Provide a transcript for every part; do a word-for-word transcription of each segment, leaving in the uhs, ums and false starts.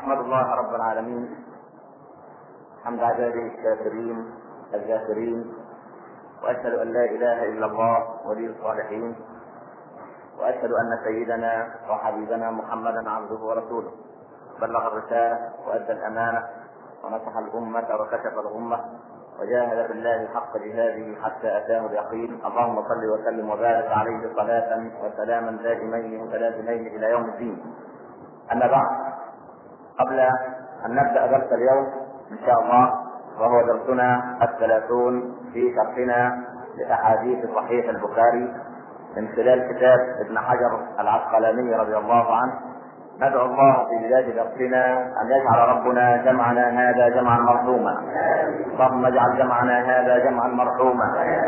أحمد الله رب العالمين حمد عباده الشاكرين الذاكرين، وأشهد أن لا إله إلا الله ولي الصالحين، وأشهد أن سيدنا وحبيبنا محمدا عبده ورسوله بلغ الرسالة وأدى الأمانة ونصح الأمة وكشف الغمة وجاهد بالله حق جهاده حتى أتاه اليقين. اللهم صل وسلم وبارك عليه صلاة وسلاما دائمين متلازمين إلى يوم الدين. أما بعد، قبل أن نبدأ درس اليوم إن شاء الله، وهو درسنا الثلاثون في شرحنا لأحاديث صحيح البخاري من خلال كتاب ابن حجر العسقلاني رضي الله عنه، ندعو الله في بداية درسنا أن يجعل ربنا جمعنا هذا جمعا مرحوما، اللهم اجعل جمعنا هذا جمعا مرحوما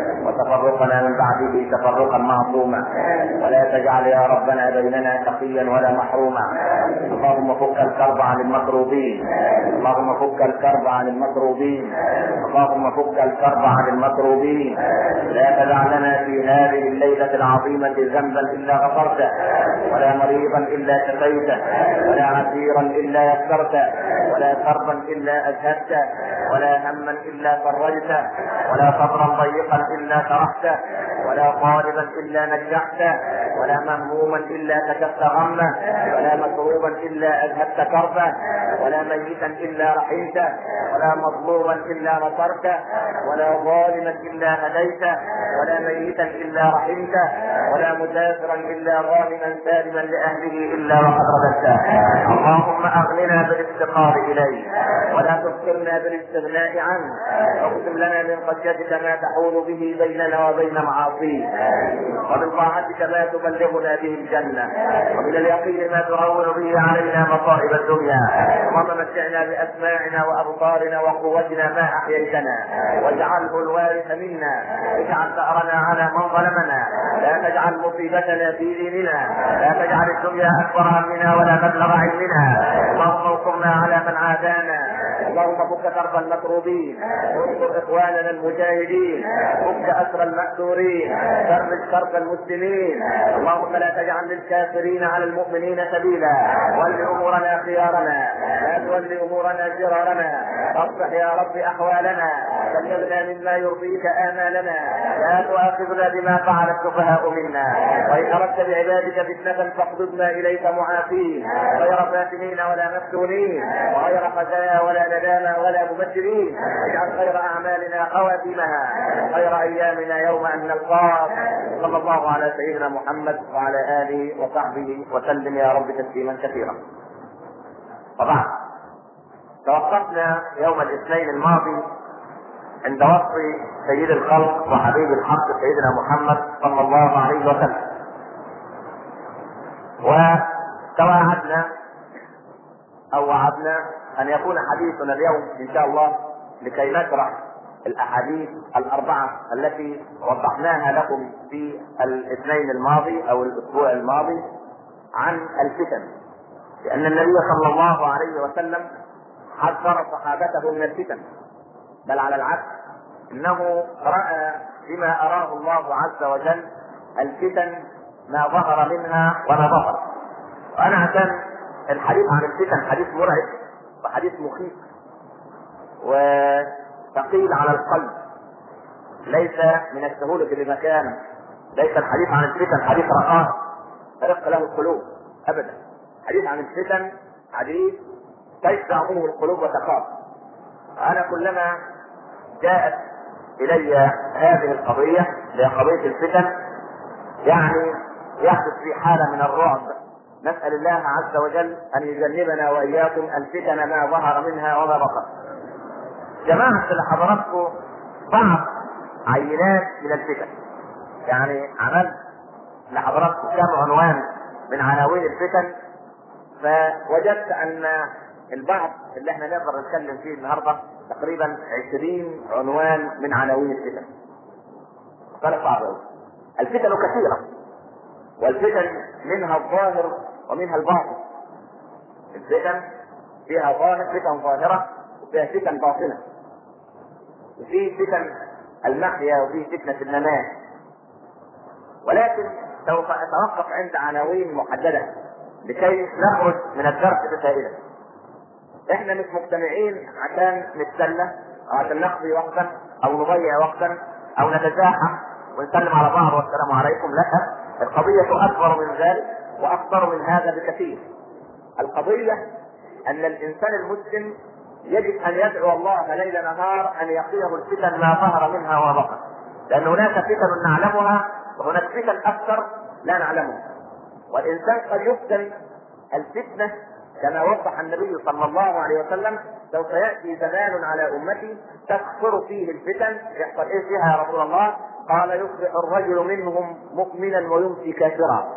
وتفرقنا من بعده تفرقا معصوما، ولا تجعل يا ربنا بيننا شقيا ولا محروما. اللهم فك الكرب عن المكروبين، اللهم فك الكرب عن المكروبين، اللهم فك الكرب عن المكروبين. لا تدع لنا في هذه الليلة العظيمة ذنبا إلا غفرته، ولا مريضا إلا شفيته، ولا عسيرا إلا يسرته، ولا كربا إلا أذهبته، ولا هما إلا فرجته، ولا صبرا ضيقا إلا شرحته، ولا طالبا إلا نجحته، ولا مهموما إلا كشفت غمه، ولا مكروبا إلا أذهبت كربه، ولا ميتا إلا رحمته، ولا مظلوما إلا نصرته، ولا ظالما إلا هديته، ولا ميتا إلا رحمته، ولا مسافرا إلا غانما سالما لأهله إلا وقد رددته. اللهم أغننا بالافتقار إليه، ولا تفقرنا بالاستغناء عنه، واقسم لنا من خشيتك ما تحول به بيننا وبين معاصيك، ومن طاعتك ما تبلغنا به الجنة، ومن اليقين ما تهون به علينا مصائب الدنيا. اللهم متعنا بأسماعنا وأبصارنا وقوتنا ما أحييتنا، واجعله الوارث منا، اجعل ثأرنا على من ظلمنا، لا تجعل مصيبتنا في ديننا، لا تجعل الدنيا أكبر همنا ولا مبلغ علمنا. اللهم انصرنا على من عادانا، اللهم فك كرب المكروبين، وانصر اخواننا المجاهدين، فك اسر المأسورين، فرج كرب المسلمين. اللهم لا تجعل للكافرين على المؤمنين سبيلا، ول امورنا خيارنا، لا تول امورنا شرارنا، اصلح يا رب احوالنا، بلغنا مما يرضيك امالنا، لا تؤاخذنا بما فعل السفهاء منا، وان اردت بعبادك فتنة فاقبضنا اليك معافين، غير فاتنين ولا مفتونين، وغير خزايا ولا ندامة ولا مبشرين. اجعل خير اعمالنا خواتمها، خير ايامنا يوم ان نلقاك. صلى الله على سيدنا محمد وعلى اله وصحبه وسلم يا رب تسليما كثيرا. وبعد، توقفنا يوم الاثنين الماضي عند وصف سيد الخلق وحبيب الحق سيدنا محمد صلى الله عليه وسلم، وتواعدنا او وعدنا ان يكون حديثنا اليوم ان شاء الله لكي نشرح الاحاديث الاربعه التي وضحناها لكم في الاثنين الماضي او الاسبوع الماضي عن الفتن، لان النبي صلى الله عليه وسلم حذر صحابته من الفتن، بل على العكس انه راى بما اراه الله عز وجل الفتن ما ظهر منها وما بطن. وانا عشان الحديث عن الفتن حديث مرعب وحديث مخيف وثقيل على القلب، ليس من السهولة بمكان، ليس الحديث عن الفتن حديث رقاق ترق له القلوب ابدا. الحديث عن الفتن حديث تشبع منه القلوب وتخاف. انا كلما جاءت الي هذه القضية هي قضية الفتن، يعني يحدث في حالة من الرعب. نسأل الله عز وجل أن يجنبنا وإياكم الفتن ما ظهر منها وما بطن. جماعة لحضراتكم بعض عينات من الفتن، يعني عملت لحضراتكم كم عنوان من عناوين الفتن، فوجدت أن البعض اللي احنا نقدر نتكلم فيه النهارده تقريبا عشرين عنوان من عناوين الفتن. فرق صعب قوي. الفتن كثيرة، والفتن منها الظاهر ومنها الباطن. الفتن فيها ظاهر، فتن ظاهرة، وفيها فتن باطنة، وفي فتن المحيا، وفي فتنة الممات. ولكن سوف اتوقف عند عناوين محددة لكي نخرج من الدرس بفائدة. احنا مش مجتمعين عشان نتسلى او عشان نقضي وقتا او نضيع وقتا او نتزاحم ونسلم على بعض والسلام عليكم. لا، القضية اكبر من ذلك واكبر من هذا بكثير. القضية ان الانسان المسلم يجب ان يدعو الله ليل نهار ان يقيه الفتن ما ظهر منها وبطن، لان هناك فتن نعلمها وهناك فتن اكثر لا نعلمها. والانسان قد يفتن الفتنة كما وضح النبي صلى الله عليه وسلم: سوف يأتي زمان على أمتي تكثر فيه الفتن. يحصل إيه فيها يا رسول الله؟ قال: يصبح الرجل منهم مؤمنا ويمسي كافرا،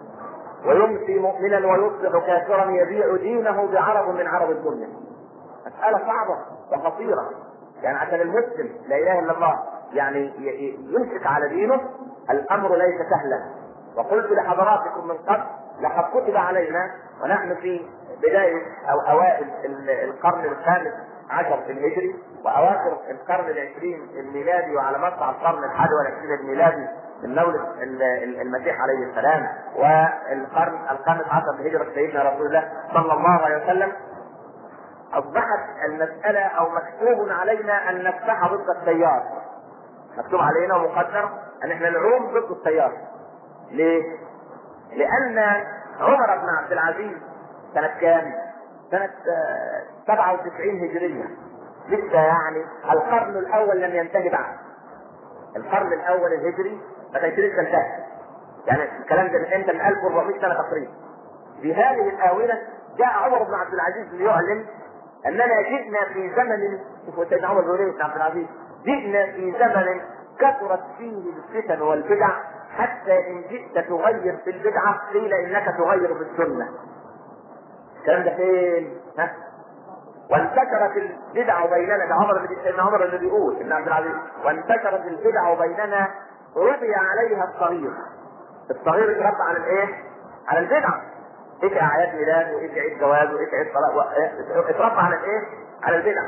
ويمسي مؤمنا ويصبح كافرا، يبيع دينه بعرض من عرض الدنيا. مسألة صعبة وخطيرة، يعني عشان المسلم لا إله إلا الله يعني يمسك على دينه الأمر ليس سهلا. وقلت لحضراتكم من قبل: لقد كتب علينا ونحن في بداية أو أوائل القرن الخامس عشر في الهجري وأواخر القرن العشرين الميلادي وعلى مقطع القرن الحادي والعشرين الميلادي من مولد المسيح عليه السلام والقرن الخامس عشر في هجرة سيدنا رسول الله صلى الله عليه وسلم، أصبحت المسألة أو مكتوب علينا أن نفتح ضد التيار. مكتوب علينا ومقدر أن احنا نعوم ضد التيار. ليه؟ لأن عمر بن عبد العزيز سنة كام؟ سنة سبعة وتسعين هجرية، لسه يعني القرن الأول لم ينتهي بعد. القرن الأول الهجري ما كانش لسه انتهى، يعني الكلام ده من امتى؟ من ألف وأربعمائة سنة تقريبا. في هذه الآونة جاء عمر بن عبد العزيز ليعلن أننا جئنا في زمن، سيدنا عمر بن عبد العزيز، جئنا في زمن كثرت فيه الفتن والبدع، حتى إن جئت تغير في البدعة قيل إنك تغير في السنة. الكلام ده فين؟ ها؟ وانتشرت البدع بيننا، ده عمر اللي سيدنا عمر اللي بيقول ابن عبد العزيز: وانتشرت البدع بيننا ربي عليها الصغير. الصغير يتربى على الايه؟ على البدعة. ايش اعياد ميلاد وايش عيد جواز وايش عيد طلاق، اتربى على الايه؟ على البدع.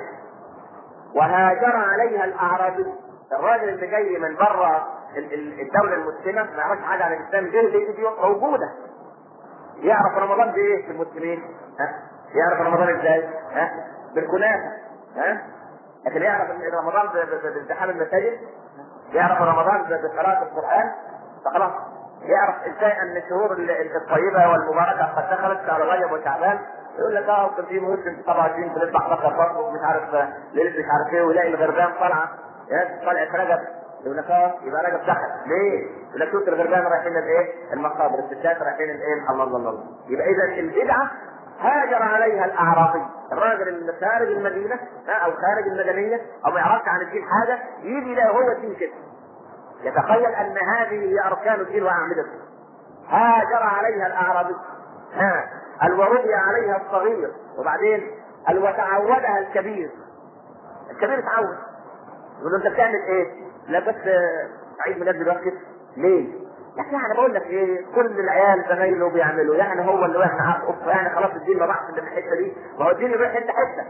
وهاجر عليها الاعرابي، الراجل اللي جاي من بره الدولة المسلمة ما يعرفش حاجة عن الاسلام، جه لقيت دي موجودة. يعرف رمضان بايه في المسلمين؟ ها؟ يعرف رمضان ازاي؟ ها؟ بالكنافة. ها؟ لكن يعرف رمضان بازدحام المساجد؟ يعرف رمضان بقراءة القرآن؟ فخلاص. يعرف ازاي ان الشهور الطيبة والمباركة قد دخلت شهر رجب وشعبان؟ يقول لك اه كان في موسم سبعة وعشرين في البحر برضه مش عارف ليلة مش عارف ايه، ويلاقي الغربان طالعة طلعت رجب، يقول لك اه يبقى رجب دخل. ليه؟ يقول لك شوف الغربان رايحين الايه؟ المقابر، الستات رايحين الايه؟ الله الله الله. يبقى اذا البدعة هاجر عليها الاعرابي، الراجل اللي خارج المدينة او خارج المدنية او ما يعرفش عن الدين حاجة، يجي لا هو الدين كده، يتخيل ان هذه هي اركان الدين واعمدته. هاجر عليها الاعرابي، ها الوربي عليها الصغير، وبعدين وتعودها الكبير. الكبير اتعود، يقول له انت بتعمل ايه؟ لا بس عيد ميلاد دلوقتي ليه؟ يعني انا بقول لك ايه، كل العيال زمايله بيعملوا، يعني هو اللي واقف معاه يعني خلاص الدين ما راحش من الحته دي، ما هو الدين يروح حته حته.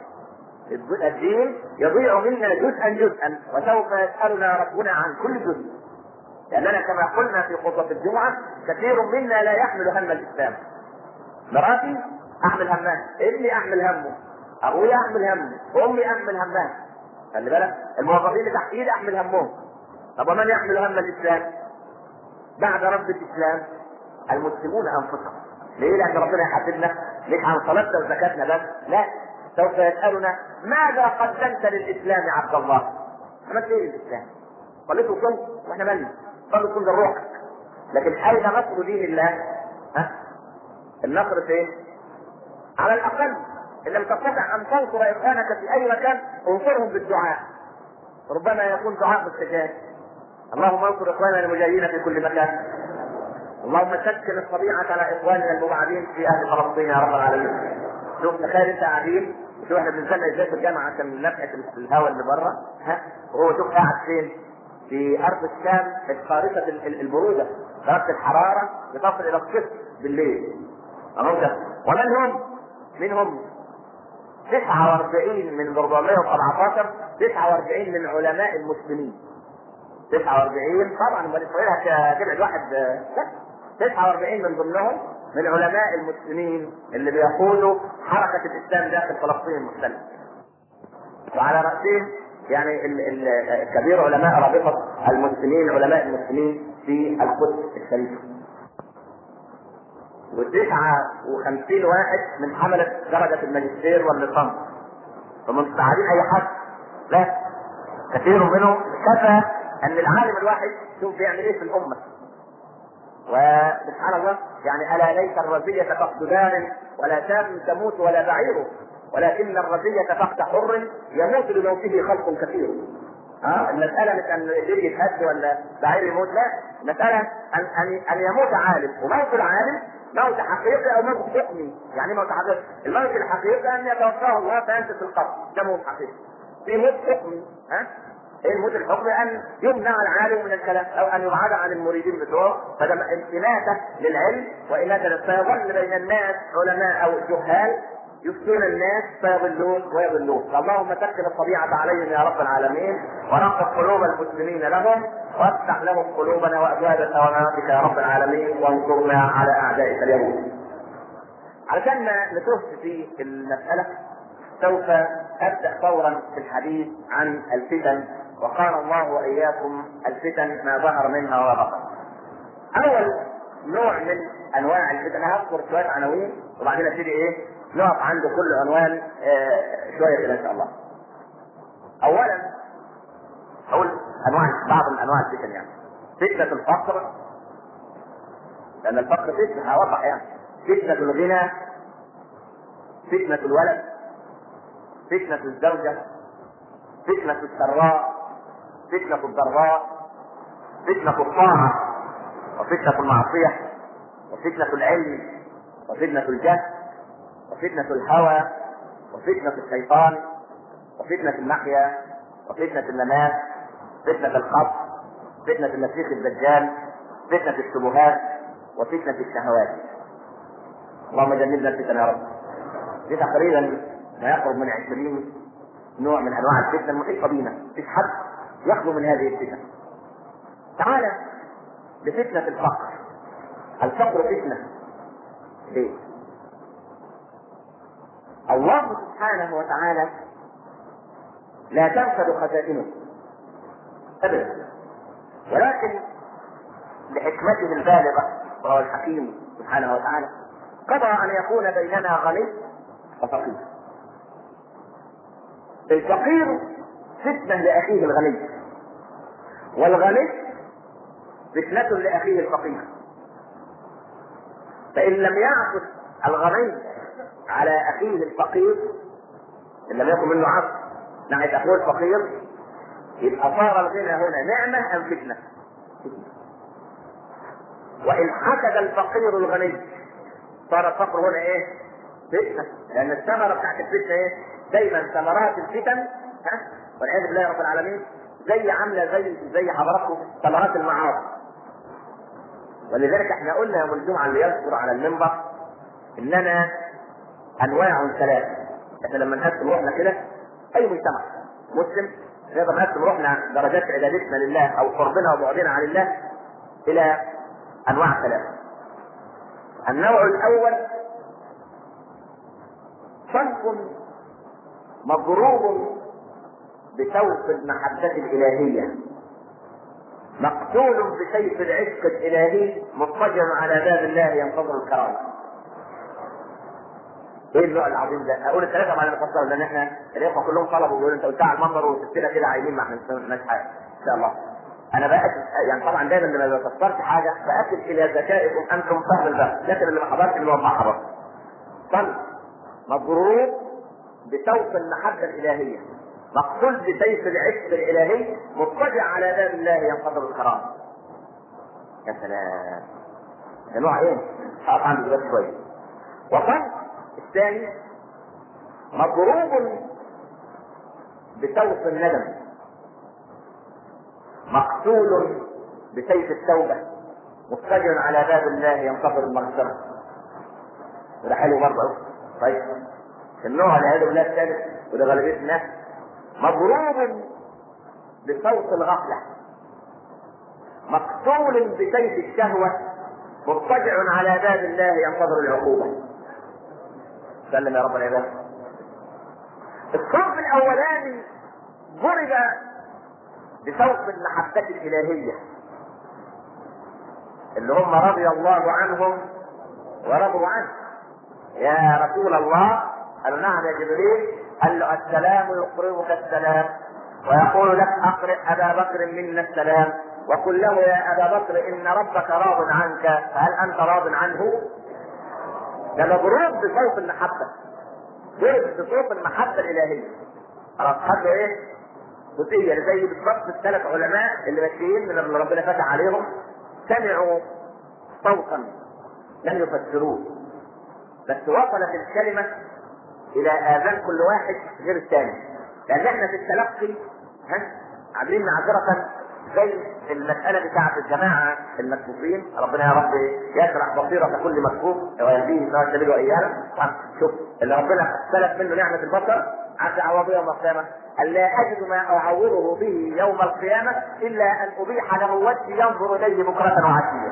الدين يضيع منا جزءا جزءا، وسوف يسالنا ربنا عن كل جزء. لاننا كما قلنا في خطبه الجمعه كثير منا لا يحمل هم الاسلام. مراتي احمل همها، ابني احمل همه، ابويا احمل همه، امي احمل همها. خلي بالك، الموظفين اللي تحت ايدي احمل همهم. طب ومن يحمل هم الاسلام بعد رب الاسلام؟ المسلمون انفسهم. ليه؟ لان ربنا يحاسبنا مش عن صلاتنا وزكاتنا بس، لا، سوف يسالنا ماذا قدمت للاسلام يا عبد الله؟ عملت ايه للاسلام؟ صليت وصمت واحنا مالنا؟ صلي كل روحك، لكن اين نصر دين الله؟ ها؟ النصر فين؟ على الاقل ان لم تستطع ان تنصر اخوانك في اي مكان انصرهم بالدعاء، ربما يكون دعاء مستجاب. اللهم انصر اخواننا المجاهدين في كل مكان، اللهم سكن الطبيعه على اخواننا المبعدين في اهل فلسطين يا رب العالمين. شوف تخيل انت قاعدين، شوف احنا بنزلنا ازاي في الجامعه عشان نفحت الهواء اللي بره، ها، وهو شوف قاعد فين؟ في ارض الشام الخارقه البروده، درجه الحراره بتصل الى الصفر بالليل. ومن هم؟ منهم تسعة وأربعين من أربعمائة وسبعة عشر، تسعة وأربعين من علماء المسلمين. تسعة وأربعين طبعا امال اسرائيل هتبعد واحد، لا، تسعة وأربعين من ضمنهم من علماء المسلمين اللي بيقودوا حركة الإسلام داخل فلسطين المحتلة، وعلى رأسهم يعني ال ال كبير علماء رابطة المسلمين، علماء المسلمين في القدس الشريفة، وتسعة وخمسين واحد من حملة درجة الماجستير والليسانس، فمستعدين أي حد، لا كثير منهم كفى أن العالم الواحد شوف بيعمل إيه في الأمة. وسبحان الله يعني ألا ليس الرزية فقد دار ولا شاب تموت ولا بعيره، ولكن الرزية فقد حر يموت بموته خلق كثير. ها المسألة مش أن الدير يتهد ولا بعير يموت، لا، المسألة أن أن أن يموت عالم، وموت العالم موت حقيقي أو موت حكمي. يعني موت حقيقي، الموت الحقيقي أن يتوفاه الله فينزل في القبر، ده موت حقيقي. في موت حكمي، ها ايه الموت الحكمي؟ ان يمنع العالم من الكلام او ان يبعد عن المريدين بتوعه، فده انتماءه للعلم واناثه فيظل بين الناس علماء او جهال يفتون الناس فيضلون ويضلون. اللهم سكن الطبيعه عليهم يا رب العالمين، ونقض قلوب المسلمين لهم، وافتح لهم قلوبنا وابواب ثوابك يا رب العالمين، وانصرنا على اعدائك اليوم. علشان نتوه في المساله سوف ابدا فورا في الحديث عن الفتن، وقال الله واياكم الفتن ما ظهر منها وبطن. اول نوع من انواع الفتن، هذكر شويه عناوين وبعدين ابتدي ايه نقف عند كل عنوان آه شويه كده ان شاء الله. اولا اقول انواع بعض من انواع الفتن، يعني فتنه الفقر، لان الفقر فتنه واضح، يعني فتنه الغنى، فتنه الولد، فتنه الزوجه، فتنه السراء، فتنة الضراء، فتنة الطاعة وفتنة المعصية، وفتنة العلم وفتنة الجهل، وفتنة الهوى وفتنة الشيطان، وفتنة المحيا وفتنة الممات، فتنة القبر، فتنة المسيح الدجال، فتنة الشبهات، وفتنة الشهوات. اللهم جنبنا الفتن يا رب. دي تقريبا ما يقرب من عشرين نوع من انواع الفتن المحيطة بينا، مفيش حد يخلو من هذه الفتن. تعالى لفتنة الفقر. الفقر فتنة ليه؟ الله سبحانه وتعالى لا تنفد خزائنه ابدا، ولكن لحكمته البالغة وهو الحكيم سبحانه وتعالى قضى ان يكون بيننا غني وفقير. الفقير فتنة لأخيه الغني، والغني فتنة لأخيه الفقير. فإن لم يعطف الغني على أخيه الفقير، إن لم يكن منه عطف ناحية أخوه الفقير، يبقى صار الغنى هنا نعمة أم فتنة؟ وإن حسد الفقير الغني صار الفقر هنا إيه؟ فتنة، لأن الثمرة بتاعت الفتنة إيه؟ دايما ثمرات الفتن ها والعياذ بالله رب العالمين زي عامله زي زي حضراتكم ثمرات المعاصي. ولذلك احنا قلنا يوم الجمعه اللي يذكر على المنبر اننا انواع ثلاثه. احنا لما نقسم روحنا كده اي مجتمع مسلم نقدر نقسم روحنا درجات عبادتنا لله او قربنا وبعدنا عن الله الى انواع ثلاثه. النوع الاول صنف مضروب بسوف المحبة الإلهية، مقتول بسيف العشق الإلهي، مضطجع على باب الله ينتظر الكرامة. ايه النوع العظيم ده؟ اقول الثلاثة بعد ما نفسر، لان احنا الاخوة كلهم طلبوا ويقولوا انت قلتها على المنبر وسبتنا كده عايزين ما احنا مش حاجة ان شاء الله. انا بأكد يعني طبعا دايما لما بفسرت حاجة بأكد الى ذكائكم انتم فهم الباب، لكن اللي ما حضرش اللي وضحها بقى. صنف مضروب بسوف المحبة الإلهية، مقتول بسيف العشق الإلهي، مضطجع على باب الله ينتظر الكرامة. يا سلام، ده نوع ايه؟ هقف عنده دلوقتي شوية. وصنف الثاني مضروب بسوف الندم، مقتول بسيف التوبة، مضطجع على باب الله ينتظر المغفرة. وده حلو برضه. طيب النوع العياذ بالله الثالث وده غالبية الناس مضروب بصوت الغفلة، مقتول بسيف الشهوة، مضطجع على باب الله ينتظر العقوبة. سلم يا رب العباد. الصنف الاولاني ضرب بصوت المحبة الالهية اللي هم رضي الله عنهم ورضوا عنه. يا رسول الله، قالوا نعم يا جبريل. قال له السلام يقرئك السلام ويقول لك اقرئ ابا بكر منا السلام وقل له يا ابا بكر ان ربك راض عنك فهل انت راض عنه؟ ده مضروب بصوت المحبة، ضرب بصوت المحبة الالهية. خلاص خد له ايه؟ جزئية زي بالضبط الثلاث علماء اللي ماشيين من اللي ربنا فتح عليهم سمعوا صوتا لم يفسروه، بس وصلت الكلمة الى اذان كل واحد غير الثاني. لان احنا في التلقي ها عاملين معذرة زي المسألة بتاعة الجماعة المكفوفين، ربنا يا رب يشرح بصيرة كل مكفوف ويهديه سواء السبيل وايانا. شوف اللي ربنا سلب منه نعمة البصر عسى عوض يوم القيامة أن لا أجد ما أعوضه به يوم القيامة إلا أن أبيح له وجهي ينظر إليه بكرة وعشية.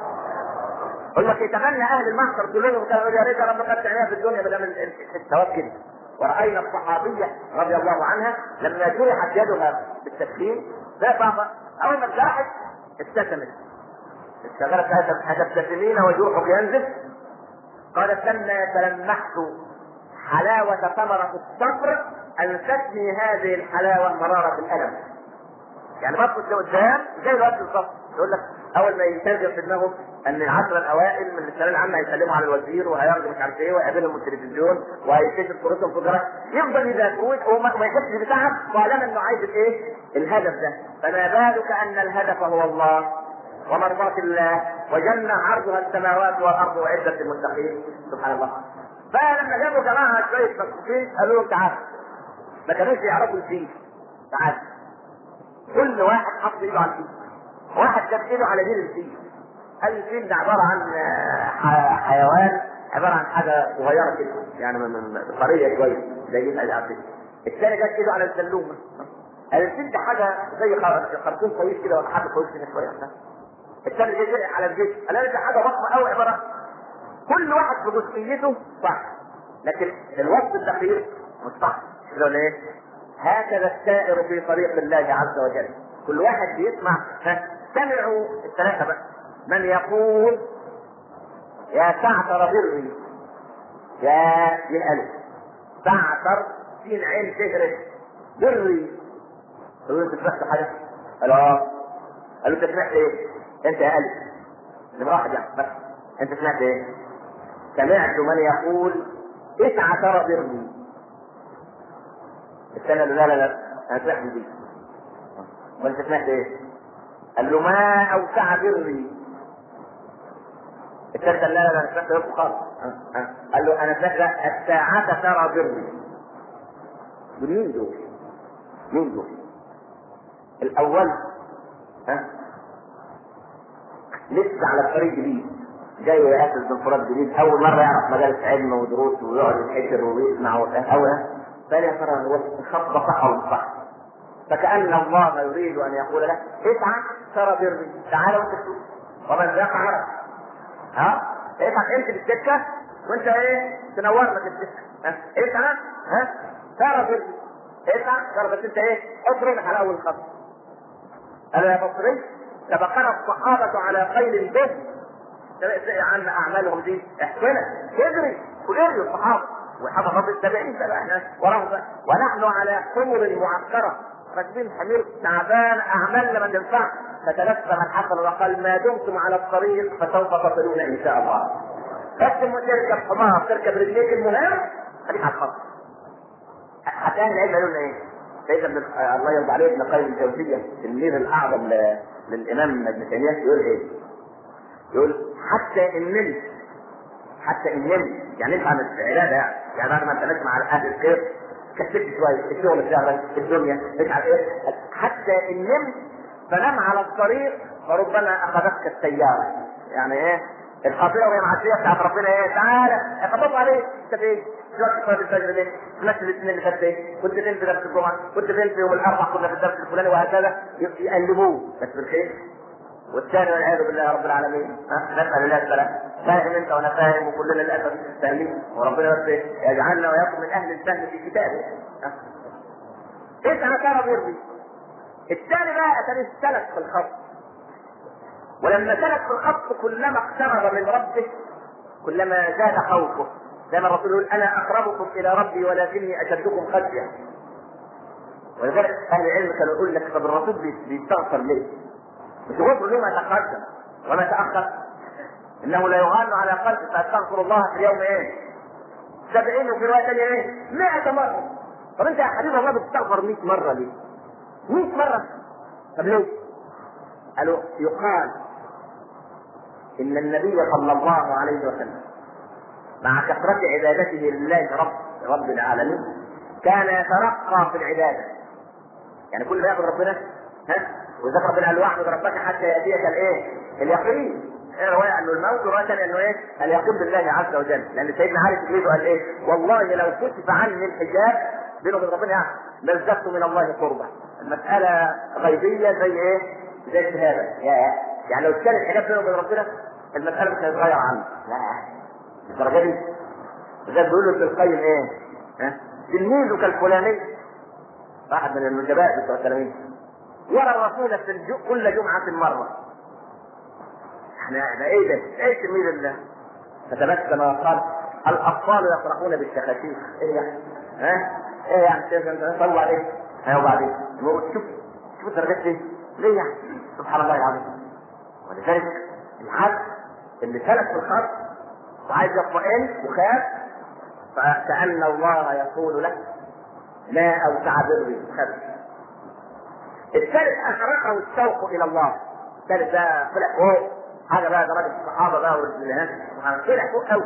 قل لك يتمنى أهل المحشر كلهم كانوا يا ريت رب قد تعملها في الدنيا بدل الثواب كده. ورأينا الصحابية رضي الله عنها لما جرحت يدها بالتسخين لا بابا أول ما اتجرحت ابتسمت. اشتغلت أتبتسمين وجروحك ينزف؟ قالت لما تلمحت حلاوة ثمرة الصبر أنستني هذه الحلاوة مرارة الألم. يعني بطل لقدام زي الوقت بالظبط. يقول لك أول ما يتاجر في دماغه أن العشرة الأوائل من الثانوية العامة هيسلموا على الوزير وهياخدوا مش عارف إيه ويقابلهم التلفزيون وهيكتشف فرصهم في الجرائد، يفضل يذاكر وما يحسش بتعب وعلم إنه عايز الإيه؟ الهدف ده. فما بالك أن الهدف هو الله ومرضاة الله وجنة عرضها السماوات والأرض وعدة المتقين. سبحان الله. فلما جابوا جماعة شوية مكفوفين قالوا له تعال، ما كانوش يعرفوا الفيل، تعال. كل واحد حط ايده على الفيل، واحد جاب ايده على ديل الفيل. قال الفيل ده عبارة عن حيوان، عبارة عن حاجة صغيرة كده يعني من قرية شوية زي يبقى عارفين. الثاني جاب ايده على السلومة. قال الفيل ده حاجة زي خرطوم طويل كده ولا حاجة طويل كده شوية. الثاني جاب على الجسم. قال ده حاجة ضخمة قوي عبارة. كل واحد بجزئيته صح، لكن الوصف الدقيق مش صح. ولا ايه؟ هكذا السائر في طريق الله عز وجل. كل واحد بيسمع. ها سمعوا الثلاثة بقى من يقول يا سعتر بري، يا من ألف سعتر سين عين تهرس بري. قالوا انت سمعت حاجة؟ قالوا اه. قالوا انت سمعت ايه؟ انت يا ألف اللي واحد يعني بس انت سمعت ايه؟ سمعت من يقول اسعى ترى بري. السنة لا لا لا انا سمعت دي. وانت سمعت ايه؟ قال له ما اوسع بري. الثالثة لا لا لا انا سمعت يوم خالص. قال له انا سمعت الساعة ترى بري. مين دول؟ مين دول؟ الاول ها لسه على الطريق جديد، جاي يأسس دكتوراه جديد، اول مرة يعرف مجالس علم ودروس ويقعد يتحشر ويسمع اول. فلا ترى هو الخط صح ولا صح. فكأن الله يريد ان يقول له اسعى ترى بري، تعال وانت تشوف ومن ذاق عرف. ها اسعى انت بالسكه وانت ايه تنور لك السكه. ها اسعى ها ترى بري، اسعى ترى بس انت ايه اضرب على اول خط. قال يا بصري سبقنا الصحابه على خيل البر عن اعمالهم دي احسنت اجري واجري الصحابه وحفظ التابعين تبعنا ورهبه ونحن على حمر معسكره راكبين حمير تعبان اعمالنا ما تنفع. فتلفم الحسن وقال ما دمتم على الطريق فسوف تصلون ان شاء الله. بس تركب حمار تركب رجليك المهم خليك على الخط. حتى اهل العلم قالوا لنا ايه؟ سيدنا ابن الله يرضى عليه ابن قيم الجوزيه التلميذ الاعظم للامام ابن تيميه يقول ايه؟ يقول حتى النمل حتى النمل يعني انت عملت علاجه يعني يعني بعد ما انت ماشي مع اهل الخير كسبت شويه الشغل بتاعك الدنيا مش عارف ايه. حتى النمل فنام على الطريق فربما اخذتك السياره. يعني ايه الخطيئه وهي معصيه بتاعت ربنا ايه؟ تعالى اخبطوا عليك انت فين؟ دلوقتي صلاه الفجر ليه؟ نفس الاثنين اللي فات ايه؟ كنت فين في درس الجمعه؟ كنت فين في يوم الاربعاء كنا في الدرس الفلاني وهكذا يقلبوه بس بالخير. والثاني والعياذ بالله رب العالمين نسال الله السلام. فاهم انت وانا فاهم وكلنا للاسف فاهمين، وربنا بس يجعلنا ويكون من اهل الفهم في كتابه. ايه انا كان بيرضي. الثاني بقى اتاني سلك في الخط، ولما سلك في الخط كلما اقترب من ربه كلما زاد خوفه. زي ما الرسول يقول انا اقربكم الى ربي ولكني اشدكم خشيه. ولذلك اهل العلم كانوا يقول لك طب الرسول بيستغفر ليه؟ مش غفر له ما تقدم وما تاخر، انه لا يغان على قلبه فاستغفر الله في اليوم ايه؟ سبعين وفي روايه ثانيه ايه؟ مئة مره. طب انت يا حبيب الله بتستغفر مئة مره ليه؟ مئة مره. طب ليه؟ قالوا يقال ان النبي صلى الله عليه وسلم مع كثرة عبادته لله رب رب العالمين كان يترقى في العبادة. يعني كل ما يعبد ربنا ها وذكر ربنا قال واعبد ربك حتى يأتيك الايه؟ اليقين. ايه رواية انه الموت ورواية ثانية انه ايه؟ اليقين بالله عز وجل. لان سيدنا علي تجريده قال ايه؟ والله لو كشف عني الحجاب بينه وبين ربنا يعني لازددت من الله قربا. المسألة غيبية زي ايه؟ زي الشهادة. يعني لو كان الحجاب بينه وبين ربنا المسألة مش هتتغير عنه. لا الدرجة دي زي بيقول له ابن القيم ايه؟ ها؟ تلميذك الفلاني واحد من النجباء بتوع التلاميذ يرى الرسول في الجو... كل جمعة مرة. احنا ده ايه ده؟ ايه تلميذ الله؟ فتبسم وقال الاطفال يفرحون بالشخاشيش. ايه يعني؟ ها؟ ايه يعني؟ طلع عليه؟ ها وبعدين؟ شوف شوف الدرجات دي ليه يعني؟ سبحان الله العظيم. ولذلك العبد اللي سلك في الخط وعايز يطمئن وخاف فكأن الله يقول له ما اوسع بري خذ. الثالث احرقه الشوق الى الله. الثالث ده طلع فوق حاجه بقى درجه الصحابه بقى والجهاد طلع فوق قوي.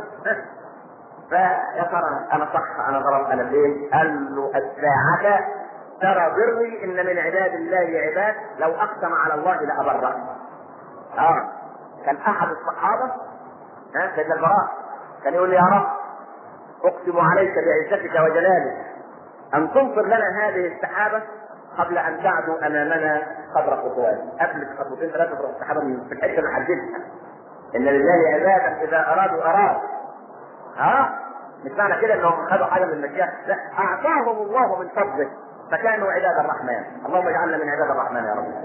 فيا ترى انا صح انا غلط انا فين؟ قال له الساعه ترى بري ان من عباد الله عباد لو اقسم على الله لابره. اه كان احد الصحابه ها سيدنا البراء كان يقول لي يا رب اقسم عليك بعزتك وجلالك ان تنصر لنا هذه السحابه قبل ان تعدوا امامنا قدر خطوات. قبل خطوتين ثلاثه في السحابه في الحته اللي حددها ان لله عبادا اذا ارادوا اراد. ها مش معنى كده انهم خدوا حاجه من المشيئه، لا اعطاهم الله من فضله فكانوا عباد الرحمن. اللهم اجعلنا من عباد الرحمن يا رب.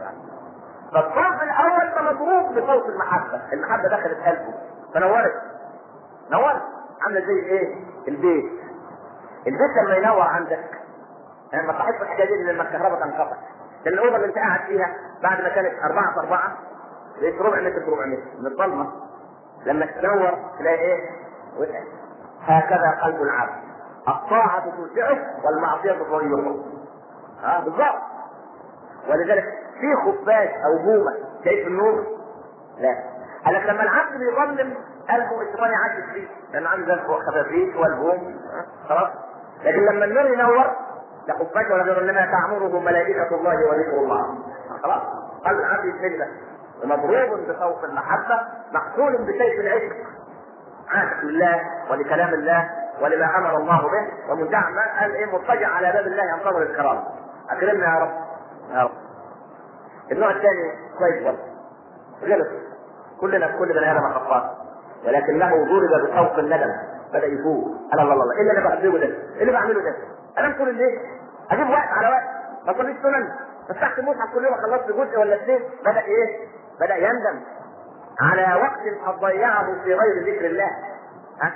فالصوت الاول فمضروب بصوت المحبه. المحبه دخلت قلبه فنورت نورت عامله زي ايه؟ البيت. البيت لما ينور عندك لما يعني تحس الحاجه دي لما الكهرباء تنقطع لان الاوضه اللي انت قاعد فيها بعد ما كانت أربعة في أربعة بقت ربع متر في ربع متر من الظلمه لما تنور تلاقي ايه؟ وسع. هكذا قلب العبد الطاعه توسعه والمعصيه تضيقه. اه بالظبط. ولذلك في خفاش او بومه شايف النور؟ لا. قال لك لما العبد بيظلم قلبه الشيطان يعكس فيه لان عنده خفافيش والبوم خلاص. لكن لما النور ينور لا خفاش ولا غير انما تعمره ملائكه الله وذكر الله خلاص. قلب العبد يتملى ومضروب بصوت المحبه مقتول بسيف العشق عاشق لله ولكلام الله ولما امر الله به ومدعم قال ايه مضطجع على باب الله ينتظر الكرامه. اكرمنا يا رب يا رب. النوع الثاني كويس برضه غلط. كلنا كل بني ادم خطاء ولكنه ضرب بصوت الندم بدا يفوق. قال الله الله ايه اللي انا بعمله ده؟ ايه اللي بعمله ده؟ انا كل الليل اجيب وقت على وقت ما كنتش سنن فتحت المصحف كل يوم خلصت جزء ولا اثنين. بدا ايه؟ بدا يندم على وقت قد ضيعه في غير ذكر الله. ها؟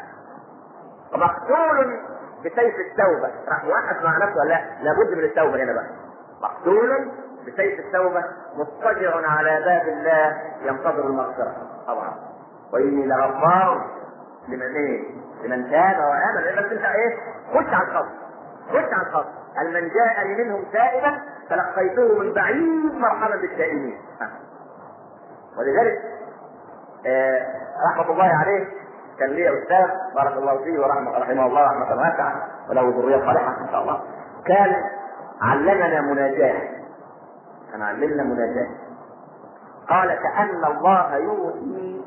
مقتول بسيف التوبه. راح واحد مع نفسه لا لابد من التوبه هنا بقى. مقتول بسيف التوبه مضطجع على باب الله ينتظر المغفره طبعا. واني لغفار لمن ايه؟ لمن تاب وامن. بس انت ايه؟ خش على الخط خش على الخط. قال من جاءني منهم تائبا تلقيته من بعيد مرحبا بالتائبين. ولذلك آه رحمه الله عليه كان لي استاذ بارك الله فيه ورحمه رحمه الله رحمه واسعه وله ذريه صالحه ان شاء الله. كان علمنا مناجاه كان علمنا مناجاه قال كأن الله يوحي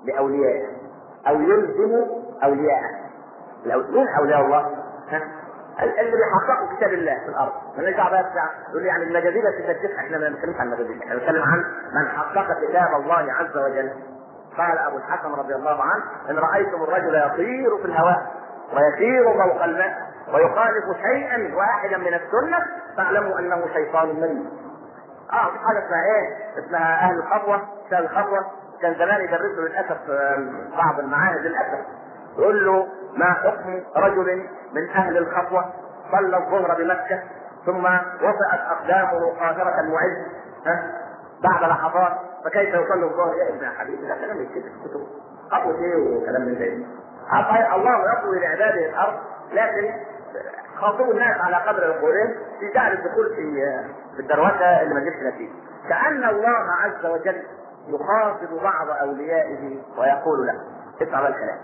لأوليائه أو يلزم أولياءه. مين أولياء الله؟ ها؟ اللي بيحققوا كتاب الله في الارض. مالناش دعوه بقى يقول لي يعني المجاذيب تكتشف، احنا ما بنتكلمش عن المجاذيب، احنا بنتكلم عن من حقق كتاب الله عز وجل. قال ابو الحسن رضي الله عنه: ان رايتم الرجل يطير في الهواء ويسير فوق الماء ويخالف شيئا واحدا من السنه فاعلموا انه شيطان مريض. اه في حاجه اسمها ايه؟ اسمها اهل الخطوه، شهر الخطوه. كان زمان يدرس له للاسف بعض المعاهد للاسف، يقول له: ما حكم رجل من اهل الخطوه صلى الظهر بمكه ثم وطئت اقدامه قاهره المعز ها بعد لحظات، فكيف يصلي الظهر؟ يا ابن حبيبي ده كلام يكتب في الكتب، خطوه ايه وكلام من ده. الله يطوي لعباده الارض، لكن خاطبوا الناس على قدر عقولهم في جعل الدخول في في الدروشه اللي ما تجيبش نتيجه. كأن الله عز وجل يخاطب بعض اوليائه ويقول له: اسمع بقى الكلام.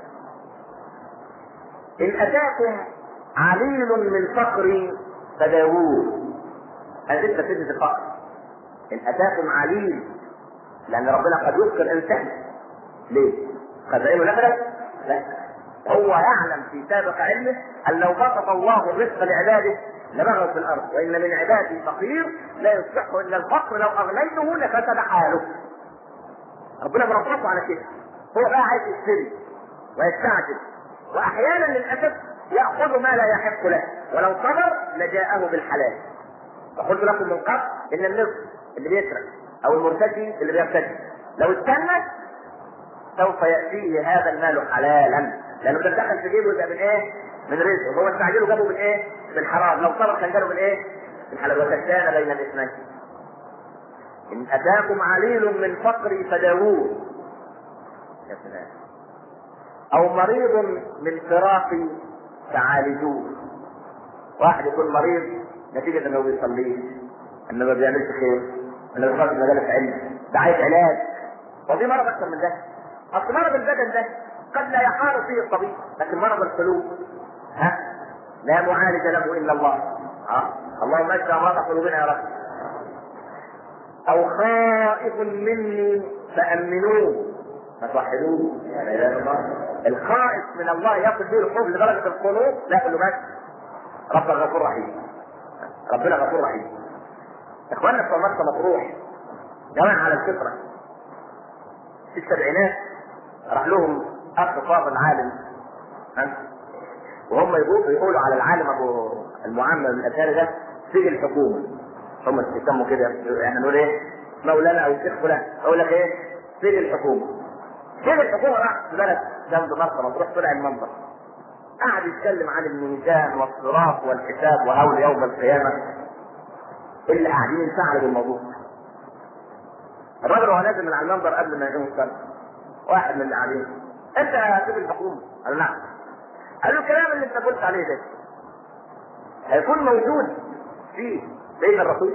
ان اتاكم عليل من فقر فداووه. انا لسه في الفقر. ان اتاكم عليل، لان ربنا قد يذكر انسان. ليه؟ خزائنه نفذت؟ لا، هو يعلم في سابق علمه ان لو بسط الله الرزق لعباده لبغوا في الارض، وان من عبادي فقير لا يصلحه الا الفقر، لو اغنيته لفسد حاله. ربنا مربطه على كده. هو بقى عايز يشتري ويستعجل، واحيانا للاسف ياخذ ما لا يحق له، ولو صبر لجاءه بالحلال. فقلت لكم من قبل ان النصف اللي بيسرق او المرتدي اللي بيرتدي لو استنى سوف ياتيه هذا المال حلالا، لانه كان دخل في جيبه يبقى من ايه؟ من رزقه. هو استعجله جابه من ايه؟ بالحرام. لو صبر كان جابه من ايه؟ من حلال. وكان بين الاثنين. ان اتاكم عليل من فقر فداووه. يا سلام. او مريض من فراق فعالجوه. واحد يكون مريض نتيجه انه ما بيصليش، انه ما بيعملش خير، انه بيخرج في مجالس علم، ده عايز علاج. ودي مرض اكثر من ده. اصل مرض البدن ده قد لا يحار فيه الطبيب، لكن مرض القلوب ها لا معالج له الا الله. ها اللهم اشفي امراض قلوبنا يا رب. او خائف مني فامنوه فتوحدوه. لا اله الا الله. الخائف من الله ياخذ به الخوف لدرجه القلوب لا يقول له بس ربنا غفور رحيم. ربنا غفور رحيم. اخواننا في مرسى مطروح جماعه على الفطره في السبعينات راح لهم اخ فاضل عالم ها وهم يقولوا على العالم ابو المعمم الازهري ده سجن الحكومه. هم يسموا كده يعني نقول ايه؟ مولانا او الشيخ فلان اقول لك ايه؟ سجن الحكومه. سجن الحكومه راح في بلد جنب مرسى مطروح طلع المنبر قعد يتكلم عن الميزان والصراط والحساب وهول يوم القيامه اللي قاعدين ينفعلوا بالموضوع. الراجل وهو نازل من على المنبر قبل ما يقوم الصلاه واحد من اللي قاعدين: انت يا سيد الحكومه؟ قال له: نعم. قال له: الكلام اللي انت قلت عليه ده هيكون موجود فيه بين الرسول؟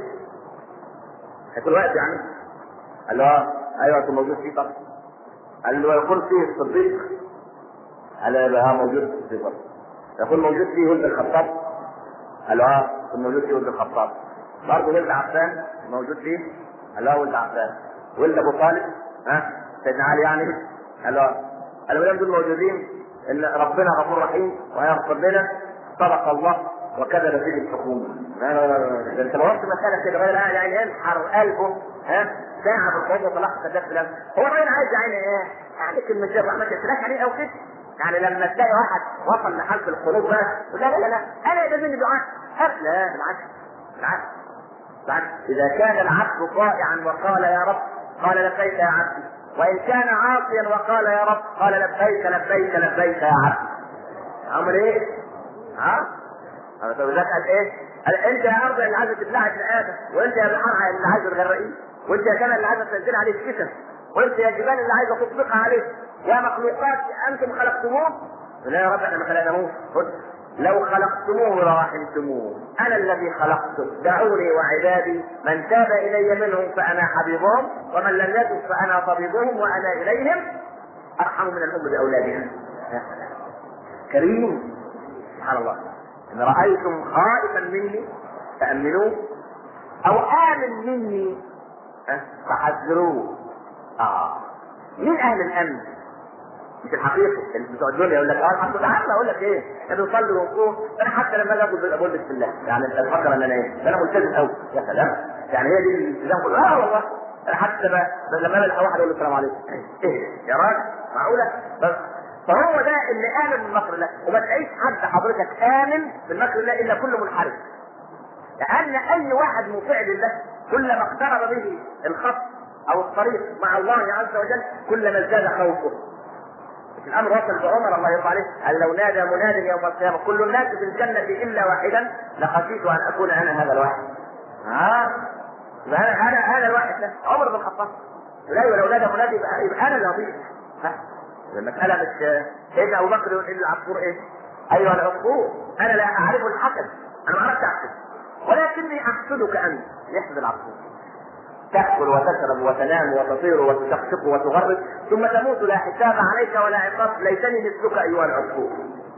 هيكون واقف يعني؟ قال له: اه ايوه هيكون موجود فيه طبعا. قال له: يكون فيه الصديق؟ قال له: اه موجود في الصديق. يكون موجود فيه ولد الخطاب؟ قال له: اه يكون موجود فيه ولد الخطاب. برضه ولد عفان موجود فيه؟ قال له: ولد عفان. ولد ابو طالب ها سيدنا علي يعني؟ قال له: الولاد دول موجودين ان ربنا غفور رحيم ويغفر لنا، صدق الله وكذب فيه الحكومه. لا لا لا انت لو وقت مساله كده غير يعني ينحر قلبه ها ساعه بالقوه طلع كذاب فلان. هو الراجل عايز يعني ايه؟ يعني كلمه جر ما تسلاش عليه او كده. يعني لما تلاقي واحد وصل لحالة القلوب بس لا لا لا انا يجوزني دعاء. لا بالعكس بالعكس بالعكس. اذا كان العبد طائعا وقال يا رب قال لبيك يا عبدي، وان كان عاصيا وقال يا رب قال لبيك لبيك لبيك يا عبدي. امر ايه؟ ها؟ انا طب ذاك قال ايه؟ قال انت يا ارض اللي عايزه تبلعي في ادم، وانت يا بحر اللي عايزه تغرقيه، وانت يا سماء اللي عايزه تنزل عليه الكسر، وانت يا جبال اللي عايزه تطبقها عليه، يا مخلوقات انتم خلقتموه. لا يا رب احنا ما خلقناهوش. لو خلقتموه لرحمتموه، انا الذي خلقته، دعوني وعبادي من تاب الي منهم فانا حبيبهم، ومن لم يتب فانا طبيبهم وانا اليهم ارحم من الام باولادها. كريم سبحان الله. ان رايتم خائفا مني فامنوه او امن مني فحذروه. اه مين اهل الامن؟ مش الحقيقي اللي بتوع الدنيا يقول لك اه الحمد لله. عارف اقول لك ايه؟ انا بصلي ونقوم، انا حتى لما اجي اقول بسم الله يعني انت تفكر ان انا ايه؟ ده انا ملتزم قوي يا سلام. يعني هي دي الالتزام كله. اه والله انا حتى لما انا واحد اقول له السلام عليكم ايه يا راجل معقوله؟ بس فهو ده اللي امن من مكر الله. وما تلاقيش حد حضرتك امن من مكر الله الا كل منحرف. لان اي واحد مطيع لله كلما اقترب به الخط او الطريق مع الله عز وجل كلما ازداد خوفه. الامر وصل بعمر الله يرضى عليه قال لو نادى مناد يوم القيامه كل الناس في الجنه الا واحدا لخشيت ان اكون انا هذا الواحد. ها انا انا هذا الواحد ده عمر بن الخطاب. لا ولو نادى مناد يبقى, يبقى انا اللي هضيع. المساله مش سيدنا ابو بكر يقول للعصفور ايه؟ ايها العصفور انا لا اعرف الحسد، انا ما اعرفش احسد ولكني احسدك انت. يحسد العصفور تأكل وتشرب وتنام وتطير وتشقشق وتغرد ثم تموت لا حساب عليك ولا عقاب ليتني مثلك ايها العصفور.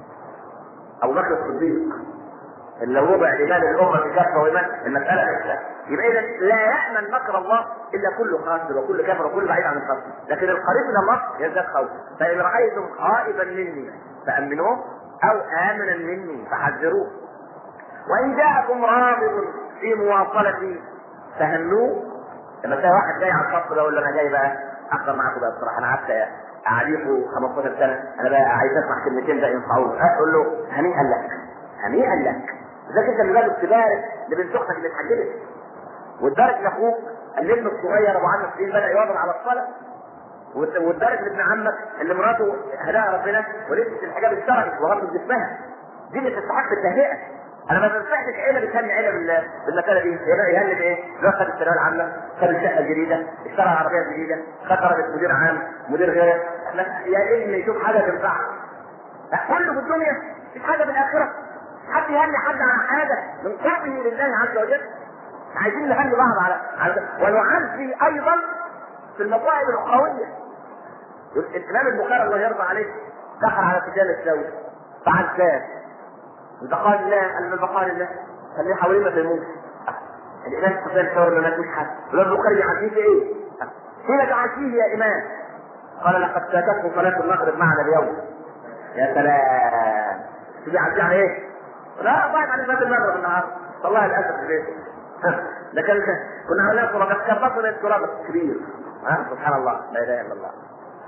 ابو بكر الصديق اللي ربع ايمان الامه في كفه وايمان المساله نفسها. يبقى اذا لا يامن مكر الله الا كل خاسر وكل كافر وكل بعيد عن الخاسر، لكن القريب من الله يزداد خوفا. فان رايتم خائفا مني فامنوه او امنا مني فحذروه. وان جاءكم رابط في مواصلتي فهنوه. لما تلاقي واحد جاي على الخط ده يقول له انا جاي بقى احضر معاكم بقى الصراحه انا قعدت اعرفه خمستاشر سنه انا بقى عايز اسمع كلمتين ده ينفعوه. اقول له هنيئا لك هنيئا لك. ذاك انت اللي لازم تبارك لبنت اختك اللي اتحجبت وتبارك لاخوك الابن الصغير ابو عشر سنين بدا يواظب على الصلاه وتبارك لابن عمك اللي مراته هداها ربنا ولبست الحجاب الشرعي وغطت جسمها. دي اللي تستحق التهنئه. انا ما بنصحش عيله بتهني عيله بالمكانه دي. يهني بايه؟ لو خد الثانويه العامه، خد الشقه الجديده، اشترى عربيه جديده، خد درجه مدير عام، مدير غيره. يا ابني يشوف حاجه تنفعه. كله في الدنيا مش حاجه بالاخره. حد يهني حد على حاجه من قربه لله عز وجل. عايزين نهني بعض على على ونعزي ايضا في المصائب الاخرويه. الامام البخاري الله يرضى عليه دخل على سفيان الثوري فعزاه البقاء لله قال البقاء لله خليه حوالينا في الموت. الامام سفيان الثوري ما مش حد الامام البخاري يعزيه في ايه؟ حين تعزيه يا امام؟ قال لقد فاتته صلاه المغرب معنا اليوم. يا سلام. تيجي عزيه على ايه؟ لا ضاعت على صلاه المغرب النهارده والله للاسف في بيته. لكن كنا هناك تراب كبطنا التراب الكبير. ها سبحان الله لا اله الا الله.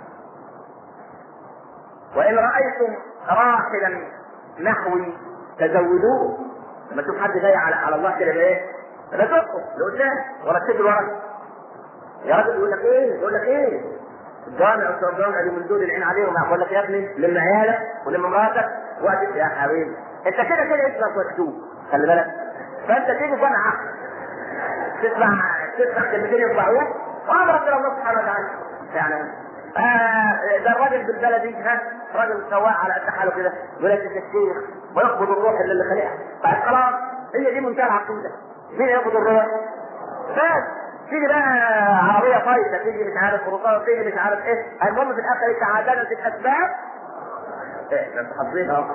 وان رايتم راحلا نحوي تزودوه. لما تشوف حد جاي على على الله كده بايه؟ لا تقف لقدام ولا تجري ورا. يا راجل يقول لك ايه؟ يقول لك ايه؟ الجامع والصرجان اللي من دول العين عليهم يقول لك يا ابني لم عيالك ولم مراتك وقت يا حبيبي انت كده كده اسمك مكتوب خلي بالك. فانت تيجي صنعه تسمع تسمع كلمتين يطلعوك وامرك الى الله سبحانه وتعالى. يعني آه ده الراجل بالبلدي ها راجل سواق على قد حاله كده يقول لك الشيخ ويقبض الروح اللي خلقها بعد خلاص. هي دي منتهى العقيده. مين يقبض الروح؟ بس تيجي بقى عربيه فايته تيجي مش عارف خروطات تيجي مش عارف ايه. المهم في الاخر تعادلت الاسباب. ايه ده انت حافظين اهو.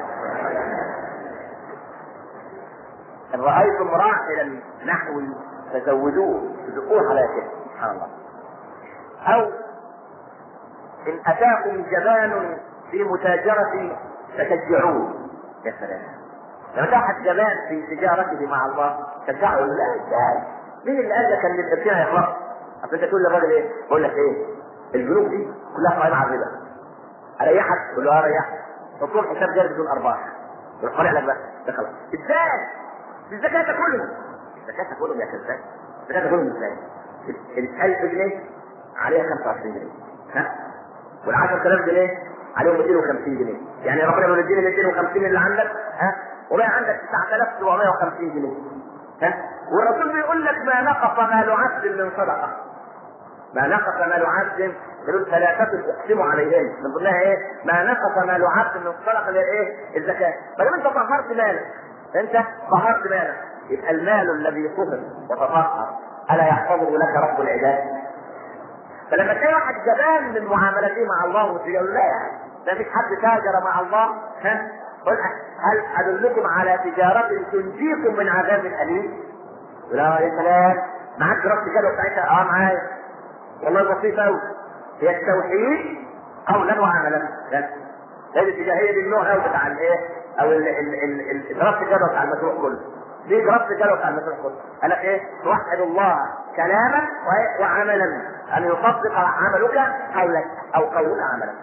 ان رايتم راحلا نحوي فزودوه تزقوه على كده سبحان الله. او ان اتاكم جبان في متاجرة فتشجعوه. يا سلام. لما تاخد جبان في تجارته مع الله تشجعه. لا ازاي؟ مين اللي قال لك ان التفكير هيخلص؟ اصل انت تقول للراجل ايه؟ بقول لك ايه؟ البنوك دي كلها قائمه على الربا. اريحك؟ تقول له اريحك. تطلب حساب جاري بدون ارباح. يروح طالع لك بقى ده خلاص. ازاي؟ الزكاة تاكلهم. الزكاة تاكلهم يا كذاب. الزكاة تاكلهم ازاي؟ ال ألف جنيه عليها خمسة وعشرين جنيه. ها؟ وال عشرة آلاف جنيه عليهم مئتين وخمسين جنيه. يعني ربنا يقول اديني مئتين وخمسين اللي عندك ها؟ وبقى عندك تسعة آلاف وسبعمائة وخمسين جنيه. ها؟ والرسول بيقول لك ما نقص مال عبد من صدقة. ما نقص مال عبد يقول ثلاثة اقسم عليهم من ضمنها ايه؟ ما نقص مال عبد من الصدقة الايه؟ الزكاة. فلما انت طهرت مالك انت طهرت مالك يبقى المال الذي طهر وتطهر الا يحفظه لك رب العباد؟ فلما تلاقي واحد جبان من معاملته مع الله وتقول لا ما فيش حد تاجر مع الله ها؟ قل هل ادلكم على تجارة تنجيكم من عذاب اليم؟ لا يا سلام. معاك رأس الجدول بتاعتها؟ اه معايا والله بسيطة قوي. هي التوحيد قولا وعملا. هذه الاتجاهيه دي النوع او بتاع الايه او دراسه الجدوى بتاع المشروع كله. دي دراسه الجدوى بتاع المشروع كله. قال لك ايه؟ توحد الله كلاما وعملا، ان يصدق عملك قولك او قول عملك.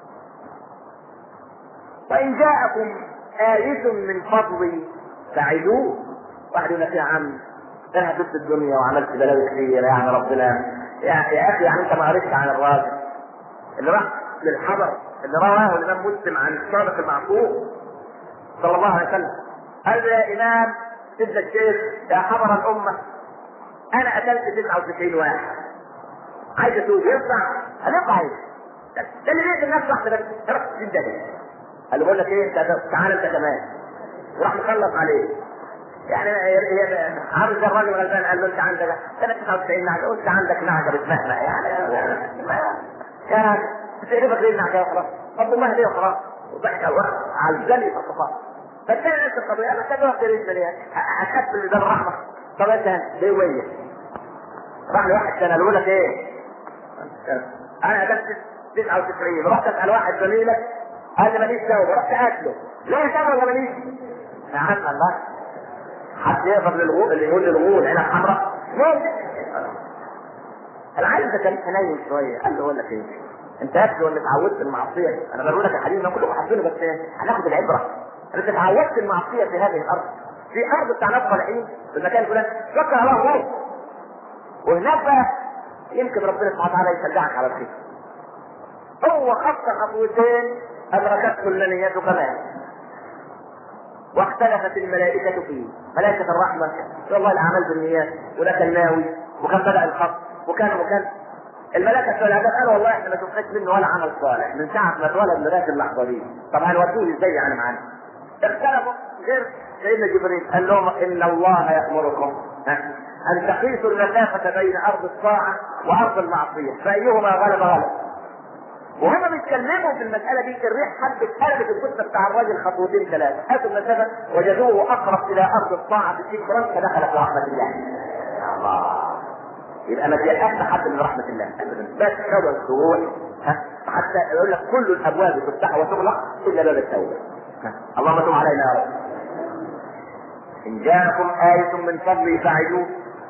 وان جاءكم آية من فضلي فعلوه. واحد يقول لك يا عم انا هدفت الدنيا وعملت بلاوي كثير يعني ربنا يا, يا اخي يعني انت ما قريتش عن الراجل اللي راح للحضر اللي رواه الامام مسلم عن الصادق المعصوم صلى الله عليه وسلم. قال يا امام سيدنا الشيخ يا حضر الامه انا قتلت تسعة وتسعين واحد عايز اتوب ينفع؟ هنقع ايه؟ ده اللي بيقتل الناس واحده بس تروح تسجن ده. قال له بقول لك ايه انت تعالى انت كمان وراح مخلص عليه. يعني هي عامل زي الراجل الغلبان قال له انت عندك تسعة وتسعين نعجه وانت عندك نعجه بتمهمه يعني يا بتقربك ليه النعجه خلاص طب الله ليه خلاص وضحك على الجلي فالصفات. فالثاني نفس القضيه انا كده واحد يريد ليه هتقبل ده الرحمه. طب انت ليه ويه راح لواحد كان قالوا لك ايه انا قتلت تسعة وتسعين رحت اسال واحد زميلك قال لي ماليش توبه رحت قاتله ليه توبه ولا ماليش يا عم الله حد يقدر للغول اللي يقول للغول عينك حمراء ليه؟ العيل ده كان حنين شويه قال له اقول لك ايه انت اكل ولا اتعودت المعصيه. انا بقول لك يا حبيبي كلكم حاسينه بس هناخد العبره. انت اتعودت المعصيه في هذه الارض في ارض بتاع ناس صالحين في المكان الفلاني فكر على الله وهناك بقى يمكن ربنا سبحانه وتعالى يشجعك على الخير. هو خط خطوتين ادركت كل نيته كمان واختلفت الملائكة فيه. ملائكة الرحمة والله الأعمال بالنيات وده كان ناوي وكان بدأ الخط وكان وكان الملائكة الثلاثة قالوا والله احنا ما شفناش منه ولا عمل صالح من ساعة ما اتولد لغاية اللحظة دي. طب هنودوه ازاي يعني معانا؟ اختلفوا غير سيدنا جبريل قال لهم إن الله يأمركم أن تقيسوا المسافة بين أرض الطاعة وأرض المعصية فأيهما غلب غلب. وهم بيتكلموا في المسألة دي الريح حبت قلبت الجثة بتاع الراجل خطوتين ثلاثة هاتوا المسافة وجدوه أقرب إلى أرض الطاعة في شبرا فدخل في رحمة الله. الله يبقى ما تيأسش حد من رحمة الله بس خدوا الشروع حتى يقول لك كل الأبواب تفتح وتغلق إلا باب التوبة. اللهم تب علينا يا رب. إن جاءكم آية من فضلي فاعلوه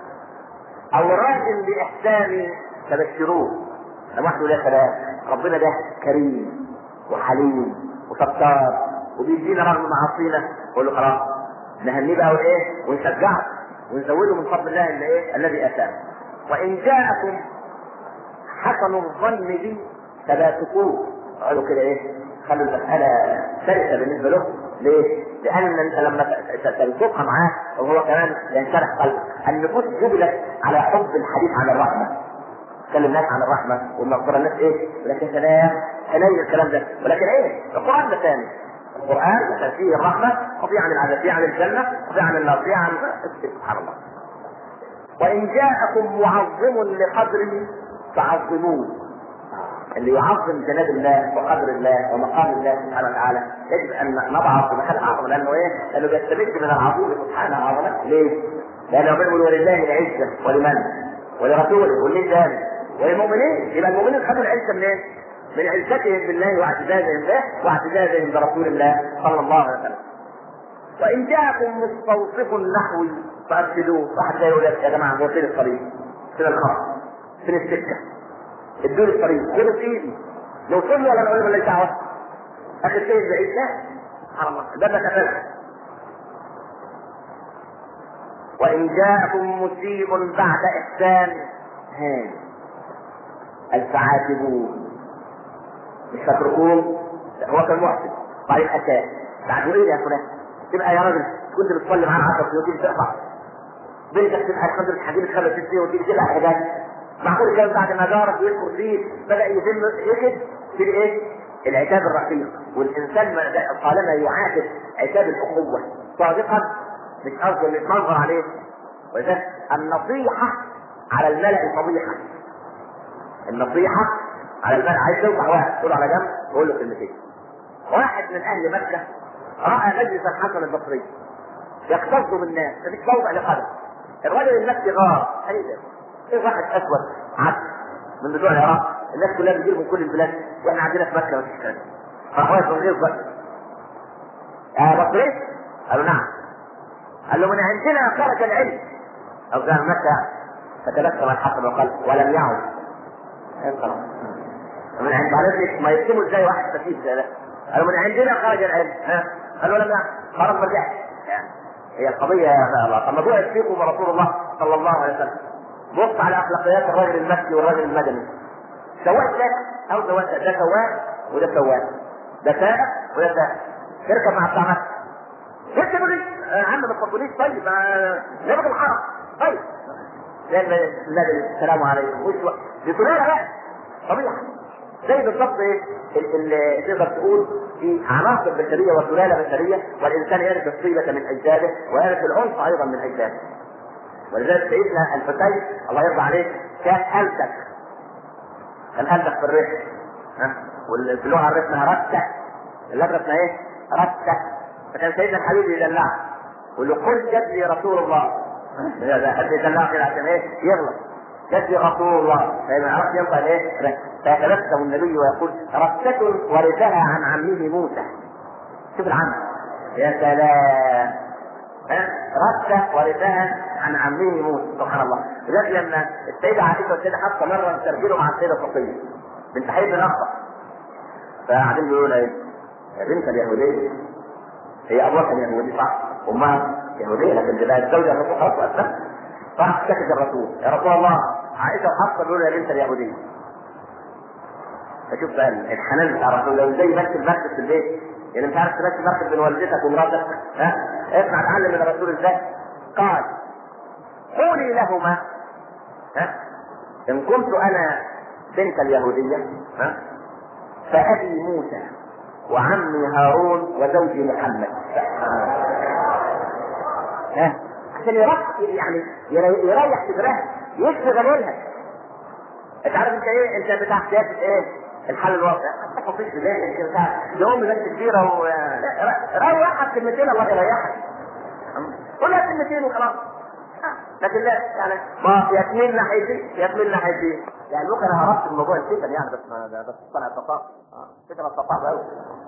أو راج بإحساني فبشروه. لوحده لا كلام ربنا ده كريم وحليم وستار وبيدينا رغم معاصينا نقول له خلاص نهنيه بقى وايه ونشجعه ونزوده من فضل الله اللي ايه الذي اتاه. وان جاءكم حسن الظن بي فباتقوه. قالوا كده ايه خلوا المساله سلسه بالنسبه له. ليه؟ لان انت لما تلتقى معاه وهو كمان ينشرح قلبك. النفوس جبلت على حب الحديث عن الرحمه. تكلم الناس عن الرحمه والمغفره الناس ايه ولكن سلام حنين الكلام ده ولكن ايه القران ده ثاني. القران فيه الرحمه وفيه عن العذاب فيه عن الجنه وفيه عن النار فيه عن سبحان الله. وان جاءكم معظم لقدره فعظموه. اللي يعظم جلال الله وقدر الله ومقام الله سبحانه وتعالى يجب ان نضعه في مكان اعظم لانه ايه؟ لانه بيستمد من العظيم سبحانه عظمته. ليه؟ لانه بيقول ولله العزه ولمن؟ ولرسوله وللجان وللمؤمنين. يبقى المؤمنين خدوا العزه منين؟ من عزتهم بالله واعتزازهم به واعتزازهم برسول الله صلى الله عليه وسلم. وان جاءكم مستوصف نحوي فارشدوه. واحد جاي يقول لك يا جماعه هو فين الطريق؟ فين الخط؟ فين السكه؟ ادوني الطريق خدوا في ايدي نوصل له ولا نقول له ماليش دعوه؟ اخر شيء بعيد ده سبحان الله ده ما كفاش. وان جاءكم مسيء بعد احسان هان الفعاتبوه. مش تتركوه هو كان محسن بعدين اتاه بعد ايه يا فلان تبقى يا راجل كنت بتصلي معاه عشرة سنين وتيجي تقطع بنتك تبقى خمسة حديد خمس ست سنين وتيجي تبقى حاجات معقول كان بعد ما جارك ويذكر فيه بدا يتم يجد في الايه؟ العتاب الرقيق. والانسان طالما يعاتب عتاب الاخوه صادقا مش قصده يتمنظر عليه. وذلك النصيحه على الملأ فضيحه. النصيحه على الملأ عايز توقع واحد تقول على جنب تقول له كلمتين. واحد من اهل مكه راى مجلس الحسن البصري يقتصد بالناس مفيش موضع لقدم. الرجل المكي غار قال ايه ده؟ ايه واحد اسود عبد من بتوع العراق الناس كلها بتجيب من كل البلاد واحنا عندنا في مكه مفيش كلام. فاخويا في الغيظ بقى اه بطريق قالوا نعم. قال له من عندنا خرج العلم او كان مكه فتلقى الحسن وقال ولم يعد. من عند بعدين ما يكتبوا ازاي واحد سفيه زي ده. قالوا من عندنا خرج العلم ها قالوا لم يعد خرج مرجع. هي القضيه يا الله. طب ما بعث فيكم رسول الله صلى الله عليه وسلم. بص على اخلاقيات الرجل المكي والرجل المدني. سواء ده او سواء ده ده سواء وده سواء ده سائق وده سائق. تركب مع بتاع مكه تركب لي يا عم ما تفضليش طيب نبغى الحرم طيب زي النبي السلام عليكم وش دي كلها بقى طبيعي زي بالضبط ايه اللي تقدر تقول في عناصر بشريه وسلاله بشريه والانسان يرث الطيبه من اجداده ويرث العنف ايضا من اجداده. ولذلك سيدنا الحسين الله يرضى عليه كان التك كان التك في الريح ها واللي في اللغه الريح اسمها رتك اللغه اسمها ايه؟ رتك. فكان سيدنا الحبيب يدلعه يقول له قل جد لي رسول الله هذا حد يدلعه كده عشان ايه؟ يغلط جد لي رسول الله فإذا عرفت ينطق ايه؟ فيتبسم النبي ويقول رتة ورثها عن عمه موسى. شوف العم يا سلام رتة ورثها عن عمه موسى سبحان الله. لذلك لما السيدة عائشة والسيدة حفصة مرة تسجلوا مع السيدة صفية بنت حي بن أخطأ فقاعدين بيقولوا ايه؟ يا بنت اليهودية هي أبوها كان يهودي صح أمها يهودية لكن دي بقت زوجة الرسول خلاص وأسلم راح تشتكي الرسول يا رسول الله عائشة وحفصة بيقولوا يا بنت اليهودية. فشوف بقى الحنان بتاع الرسول لو ازاي يمثل المركز في البيت يعني مش عارف تمثل مركز بين والدتك ومراتك ها اسمع اتعلم من الرسول ازاي. قال قولي لهما ها ان كنت انا بنت اليهودية ها فأبي موسى وعمي هارون وزوجي محمد ها عشان يريح يعني يريح صدرها يشفي غليلها. انت عارف انت ايه انت بتاع سياسه ايه الحل الواقع ما تحطيش في بالك انت بتاع يوم بنت كبيره و روحها كلمتين الله يريحك قولها كلمتين وخلاص. لكن لا يعني ما يكمل ناحيتي يكمل ناحيتي يعني ممكن انا هربت الموضوع الفتن يعني بس ما بس طلع الصفاء فتن الصفاء قوي.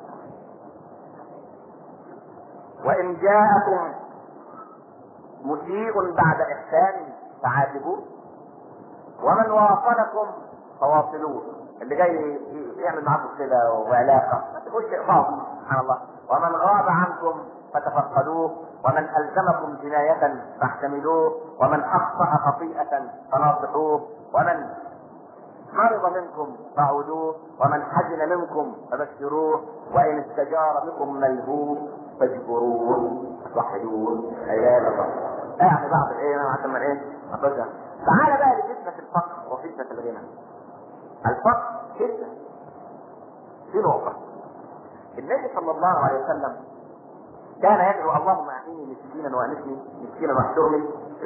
وان جاءكم مسيء بعد احسان فعاتبوه ومن واصلكم فواصلوه. اللي جاي يعمل معاكم كده وعلاقه ما تقولش اقفاض سبحان الله. ومن غاب عنكم فتفقدوه ومن الزمكم جنايه فاحتملوه ومن اخطا خطيئه فناصحوه ومن مرض منكم فعودوه ومن حزن منكم فبشروه وان استجار بكم ملهوف فاجبروه وحدوه. لا اله الا الله. يعني بعض الايه عشان من ايه اخرجها. تعال بقى لفتنه الفقر وفتنه الغنى. الفقر فتنه في نقطه النبي صلى الله عليه وسلم كان يدعو اللهم اعطيني مسكينا وانسني مسكينا واحشرني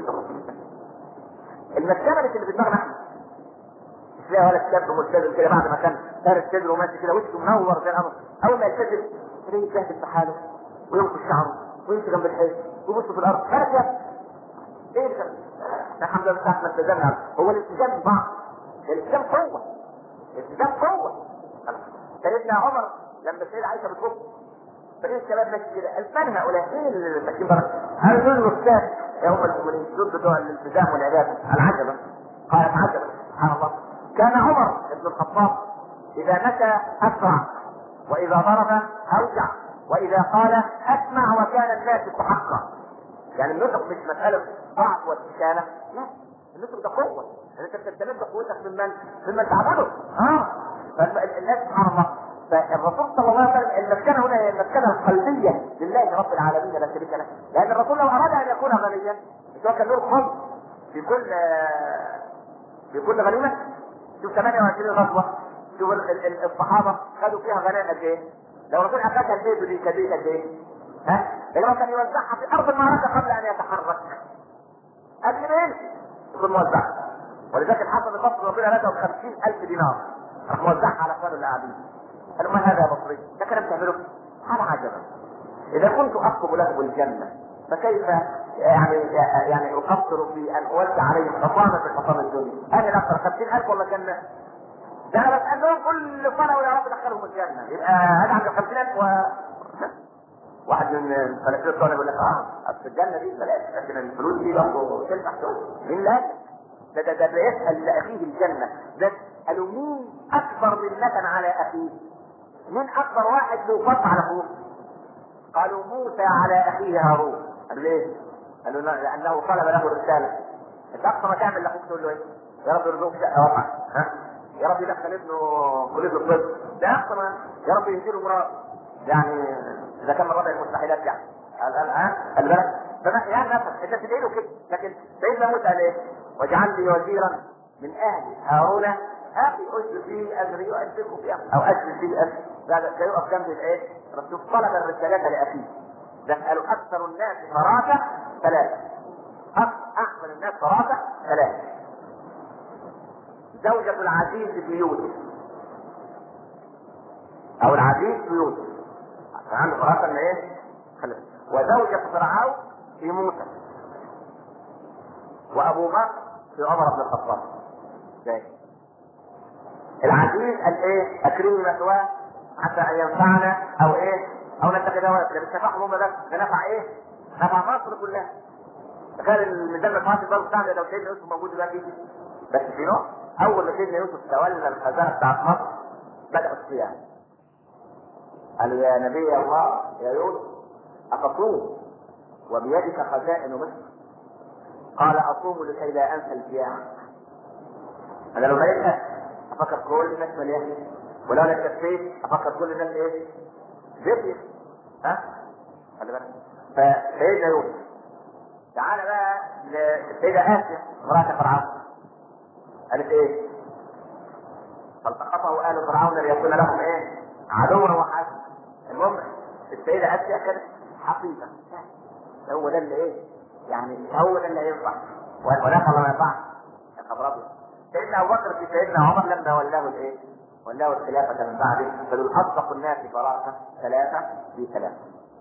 المسكنه اللي في دماغنا احنا مش فيها ولا كتاب ملتزم كده بعد ما كان فارس صدره وماشي كده وشه منور زي القمر اول ما يلتزم تلاقيه يتلهف في حاله وينقش شعره ويمشي جنب الحيط ويبص في الارض فارس يا ايه ده؟ الحمد لله احنا التزمنا. هو الالتزام بعض الالتزام قوه الالتزام قوه. سيدنا عمر لما السيدة عائشة بتبص فليه الشباب ماشي كده قال من هؤلاء؟ ايه اللي ماشيين بره؟ قال دول الاستاذ يا هم المؤمنين دول بتوع الالتزام والعباده. العجبه قالت عجبا سبحان الله. كان عمر بن الخطاب اذا مشى اسرع واذا ضرب اوجع واذا قال اسمع وكان الناس تحقق. يعني النطق مش مساله ضعف واستكانه لا النطق ده قوه انت بتستمد قوتك ممن ممن تعبده اه فالناس سبحان الله. فالرسول صلى الله عليه وسلم المسكنه هنا هي المسكنه القلبيه لله رب العالمين لا شريك له. لان الرسول لو اراد ان يكون غنيا مش هو كان له خمس في كل في كل غنيمه. شوف ثمانية وعشرين غزوه شوف الصحابه خدوا فيها غنائم قد ايه. لو الرسول اخذها البيت دي كبير قد ايه ها لانه كان يوزعها في ارض المعركه قبل ان يتحرك قبل ما يمشي يكون موزعها. ولذلك الحسن البصري ربنا رزقه بخمسين الف دينار راح موزعها على اخوانه اللي قاعدين. قالوا ما هذا يا بصري؟ ده كلام تعمله؟ قال عجبا اذا كنت اكتب لكم الجنه فكيف يعني يعني اقصر في ان اودع عليهم حطامه في حطام الدنيا؟ انا الاكثر خمسين الف ولا جنه؟ ده انا بسالهم كل سنه ويا رب دخلهم الجنه، يبقى انا عند الخمسينات و واحد من الفلاسفه بتوعنا يقول لك اه اصل الجنه دي بلاش، لكن الفلوس دي برضه تنفع شويه. مين لا؟ ده ده ده بيسال لاخيه الجنه، ده قالوا مين اكبر منة على اخيه؟ مين اكبر واحد له فضل على اخوه؟ قالوا موسى على اخيه هارون. قالوا ليه؟ قالوا لانه طلب له الرساله. انت اقصى ما تعمل لاخوك تقول له ايه؟ يا رب يرزقك شقه واسعه، ها؟ يا رب يدخل ابنه كليه الطب، ده اقصى ما، يا رب يهديله مراد، يعني اذا كان من ربع المستحيلات يعني. الان ها؟ خلي بالك، فما يعني نفسك انت تدعي له كده، لكن سيدنا موسى قال ايه؟ واجعل لي وزيرا من اهلي هارون اخي اشرك فيه اجري واشركه في امري او اشرك فيه امري. ده يقف جنب الايه؟ رسول طلب الرسالات لاخيه. نسأل اكثر الناس فراسه ثلاثه. احسن الناس فراسه ثلاثه. زوجة العزيز في يوسف او العزيز في يوسف عشان عنده فراسه ان ايه؟ خلص. وزوجة فرعون في موسى. وابو بكر في عمر بن الخطاب. العزيز قال ايه؟ اكرمني مثواه حتى ان ينفعنا او ايه؟ او نتخذه ولد. مش نفعهم هم بس، ده نفع ايه؟ نفع مصر كلها. تخيل الميزان المعاصي البلد بتاعنا لو سيدنا يوسف موجود دلوقتي. بس في نوع اول ما سيدنا يوسف تولى الخزانه بتاعت مصر بدأ الصيام. قالوا يا نبي الله يا يوسف اتصوم وبيدك خزائن مصر؟ قال اصوم لكي لا انسى الجياع. انا لو لقيتها افكر كل الناس مليانه، ولو انا كفيت افكر كل الناس ايه؟ زبير. ها؟ خلي بالك. فسيدنا يوسف تعالى بقى للسيدة آسيا امرأة فرعون. قالت ايه؟ فالتقطه آل فرعون ليكون لهم ايه؟ عدوا وحسن. المهم السيدة آسيا كانت حقيقة. هو ده اللي ايه؟ يعني هو ده اللي هينفع ولا طبعا ما ينفعش. يا خبر ابيض. سيدنا ابو بكر في سيدنا عمر لما ولاه الايه؟ ولاه الخلافة من بعده. فدول اصدق الناس فراسة ثلاثة في ثلاثة.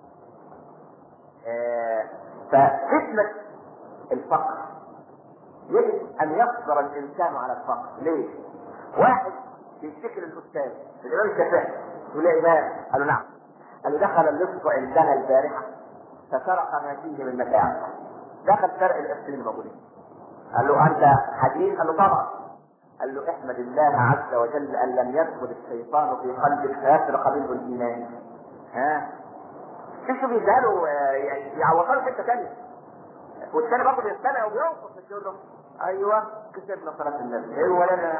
آه ففتنة الفقر يجب ان يصبر الانسان على الفقر. ليه؟ واحد بيشتكي الاستاذ الامام الشافعي يقول يا امام، قال له نعم. قال له دخل اللص عندنا البارحه فسرق ما فيه من متاع. دخل سرق القرشين الموجودين. قال له انت حكيم؟ قال له طبعا. قال له احمد الله عز وجل ان لم يدخل الشيطان في قلبك فيسرق منه الايمان. ها؟ شوفوا بيزالوا يعوضوا حته ثانيه. والثاني برضه بيستمع وبيوصف مش يقول له ايوه كسبنا صلاه النبي ايه ولا انا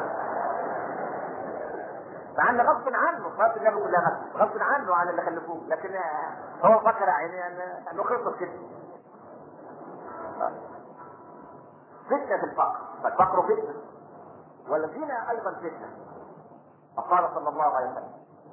مع ان غصب عنه صلاه النبي كلها غصب عنه عن اللي خلفوه، لكن هو فكر يعني انه خلص كده. فتنه في الفقر، فالفقر فتنه والغنى ايضا فتنه. فقال صلى الله عليه وسلم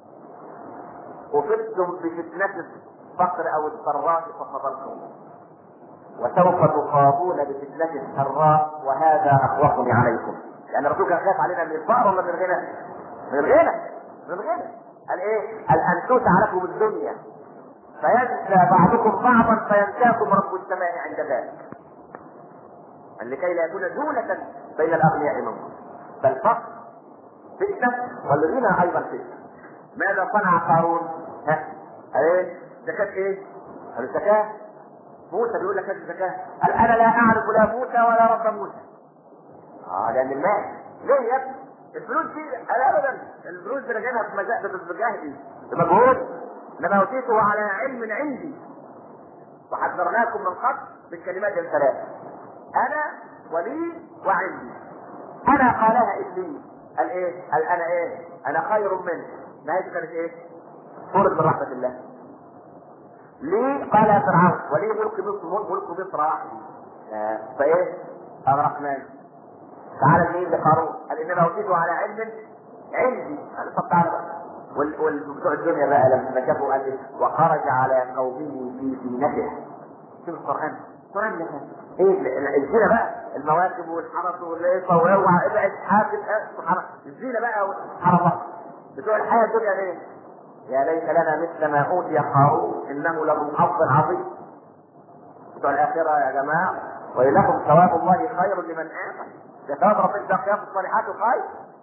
وفتنتم بفتنه الفقر او الضراء فصبرتم وسوف تخاضون بفتنة السراء وهذا أخوفني عليكم. يعني الرسول كان خايف علينا من الفقر ولا من الغنى؟ من الغنى، من الغنى. قال إيه؟ قال أن توسع لكم الدنيا فينسى بعضكم بعضا فينساكم رب السماء عند ذلك. لكي لا يكون دولة بين الأغنياء منكم. فالفقر فتنة والغنى أيضا فتنة. ماذا صنع قارون؟ ها؟ إيه؟ زكاة إيه؟ قال الزكاة. موسى بيقول لك هذه الزكاة. قال انا لا اعرف لا موسى ولا رب موسى. اه لان المال ليه يا ابني؟ الفلوس دي انا ابدا الفلوس دي راجعها في مجاهد بمجاهدي بمجهود، انما اوتيته على علم عندي وحذرناكم من قبل بالكلمات الثلاث انا ولي وعندي. انا قالها ابليس. قال ايه؟ قال انا ايه؟ انا خير منه. ما هي كانت ايه؟ صورة من رحمة الله. ليه؟ قال يا فرعون وليه ملك مصر ملك مصر واحد. فايه؟ اغرقناه. تعالى مين لقارون؟ قال انما اوتيته على علم عندي. قال طب تعالى بقى. والبتوع الدنيا بقى لما شافوا قال وخرج على قومه في زينته. شوف القران، القران ده ايه؟ الزينه بقى المواكب والحرس والليصه واوعى ابعد حاسب الزينه بقى والحرس بتوع الحياه الدنيا ايه؟ يا ليت لنا مثل ما اوتي قارون انه له حظ عظيم. بتوع الاخره يا جماعه ولكم ثواب الله خير لمن امن. ثواب ربنا الباقيات الصالحات خير.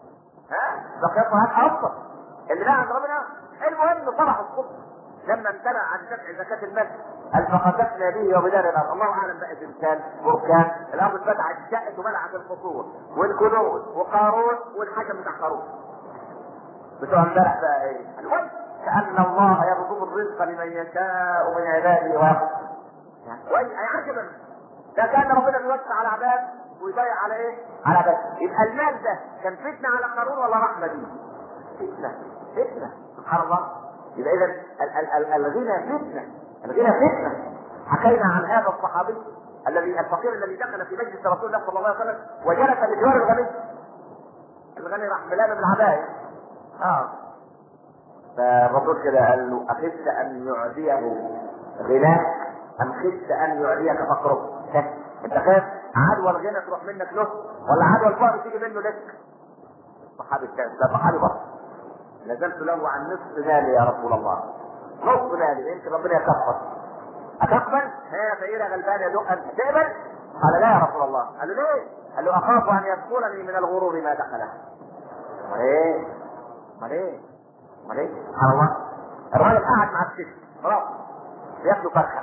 ها زكاته هات افضل اللي بقى عند ربنا. المهم صبح الصبح لما امتنع عن دفع زكاه المال قال فخسفنا به وبدار الارض. الله اعلم بقى زلزال بركان الارض اتفتحت شقت ومنعت القصور والكنوز وقارون والحكم بتاع قارون بتوع امبارح بقى ايه؟ المهم كأن الله يبسط الرزق لمن يشاء من عباده ويقدر. كويس عجبا ده كان ربنا بيوسع على عباد ويضيع على ايه؟ على عباد. يبقى المال ده كان فتنه على قارون ولا رحمه دي؟ فتنه فتنه سبحان الله. يبقى اذا الغنى فتنه الغنى فتنه. حكينا عن هذا الصحابي الذي الفقير الذي دخل في مجلس رسول الله صلى الله عليه وسلم وجلس بجوار الغني. الغني راح ملامه بالعبايه اه فالرسول كده قال له اخشت ان يعديه غناك ام خشت ان يعديك فقرك؟ انت خايف عدوى الغنى تروح منك له ولا عدوى الفقر تيجي منه لك؟ صحابي الثاني ده صحابي بطل نزلت له عن نصف مالي يا رسول الله. نصف مالي يمكن ربنا يكفر. اتقبل؟ ها فقيره غلبان يا دق انت تقبل؟ قال لا يا رسول الله. قال له ليه؟ قال له اخاف ان يدخلني من الغرور ما دخله. امال ايه؟ امال ايه؟ امال ايه؟ سبحان الله. الراجل قاعد مع الست خلاص بياكلوا فرخه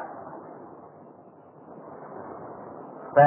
ف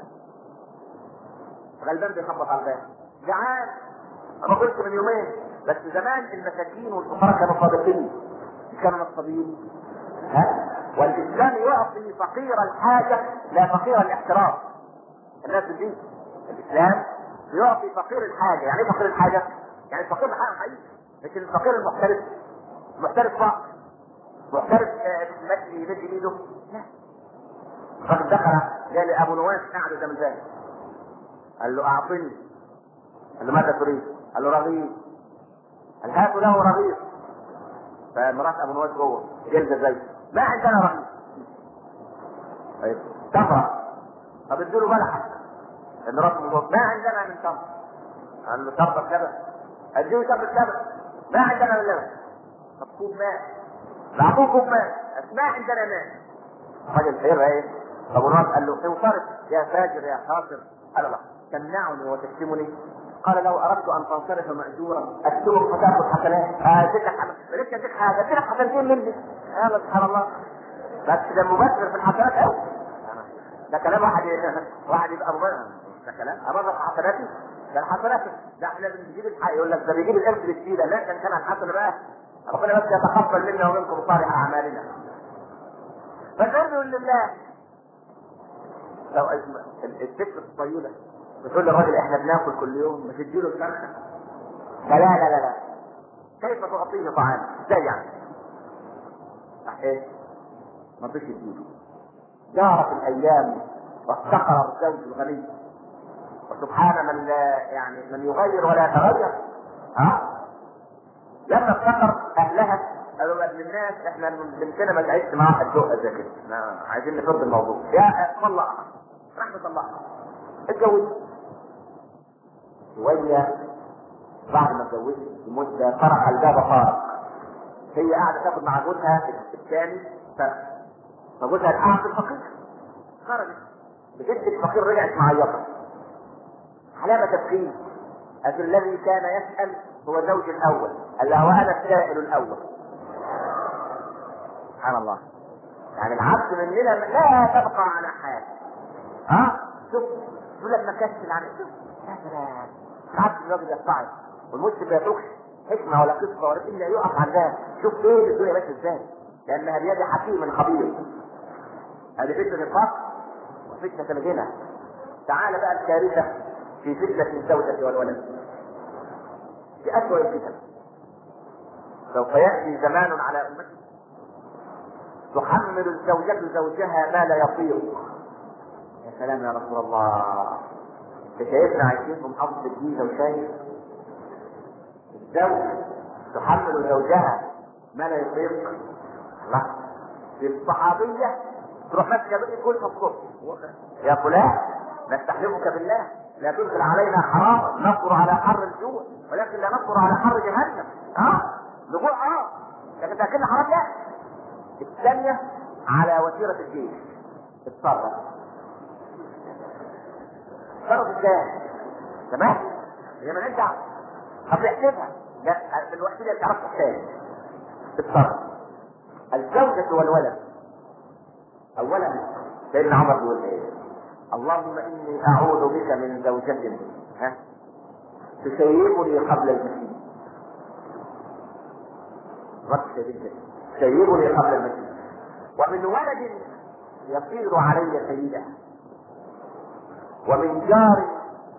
غلبان بيخبط على الباب جعان. انا قلت من يومين بس زمان المساكين والفقراء كانوا صادقين كانوا نصابين ها. والاسلام يعطي فقير الحاجه لا فقير الاحتراف. الناس دي الاسلام يعطي فقير الحاجه. يعني ايه فقير الحاجه؟ يعني الفقير الحاجه حقيقي لكن الفقير المحترف محترف فقر محترف مجدي يمد ايده لا. الراجل دخل قال لي ابو نواس قاعد قدام الباب قال له اعطني. قال له ماذا تريد؟ قال له رغيف. قال هاتوا له رغيف. فمرات ابو نواس جوه جلد زي ما عندنا رغيف. طيب تمره. طب ادوا له بلحه. مرات ما عندنا من تمر. قال له تمره كذا. اديه تمره كذا. ما عندنا من لبن. طب كوب ماء. اعطوه كوب ماء. ما عندنا ماء. الراجل خير ايه؟ ابو نواس قال له انصرف يا فاجر يا خاسر. قال له تمنعني وتشتمني. قال لو اردت ان تنصرف ماجورا اكتبك فتاخذ حسنات. اديك حسنات مالك اديك حاجه اديك حسنتين مني. يا سبحان الله بس ده مبشر في الحسنات قوي. ده كلام واحد واحد يبقى مبشر. ده كلام ابرر حسناتي. ده الحسنات ده احنا بنجيب الحق يقول لك ده بيجيب القرد بالسيده. لا كان كان الحسن بقى ربنا بس يتقبل منا ومنكم صالح اعمالنا. فالعلم لله. لو الست الطيبه بتقول للراجل احنا بناكل كل يوم ما تديله الفرخه. لا لا لا لا كيف تعطيه طعام؟ ازاي يعني؟ ايه؟ ما فيش تديله. جارت الايام وافتقر الزوج الغني وسبحان من لا يعني من يغير ولا يتغير. ها؟ لما افتقر اهلها قالوا للناس احنا بنتنا ما تعيش مع واحد ذوق زي كده. احنا عايزين نفض الموضوع. يا طلقها. راح مطلقها. اتجوز. شوية بعد ما اتجوزت بمدة طرق الباب طارق. هي قاعدة تاخد مع جوزها الثاني فرق. فجوزها الآن في الفقير. خرجت. بجد الفقير رجعت معيطة. علامة تفكير. أن الذي كان يسأل هو زوج الأول. قال له وأنا السائل الأول. سبحان الله. يعني العبد مننا لا تبقى على حال. ها؟ شوف يقول لك مكسل عن شوف يا سلام. العبد الراجل يطلع والمسلم ما يتركش حكمه ولا قصه ولا الا يقف على الناس. شوف ايه الدنيا ماشيه ازاي. لانها بيد حكيم خبير. هذه فتنه الفقر وفتنه الغنى. تعال بقى الكارثه في فتنه الزوجه والولد. في اسوء الفتن. سوف ياتي زمان على امتي تحمل الزوجه زوجها ما لا يطيق. يا سلام يا رسول الله. انت شايفنا عايشين في محافظه الجيزه وشايف الزوج تحمل زوجها ما لا يطيق. الله. في الصحابيه تروح ماسكه بنت كل الصبح يا فلان نستحلفك بالله لا تدخل علينا حرام نصبر على حر الجوع ولكن لا نصبر على حر جهنم. ها الجوع اه لكن تاكلنا حرام لا. الثانيه على وتيره الجيش اتصرف تصرف ازاي؟ تمام؟ هي مالهاش دعوه. طب احسبها، لا في الوقت اللي تعرف تحسب الصرف. الزوجة والولد. اولا سيدنا عمر بيقول ايه؟ اللهم اني اعوذ بك من زوجة ها تسيبني قبل المسيح. ركز جدا، تسيبني قبل المسيح. ومن ولد يصير علي سيدا، ومن جار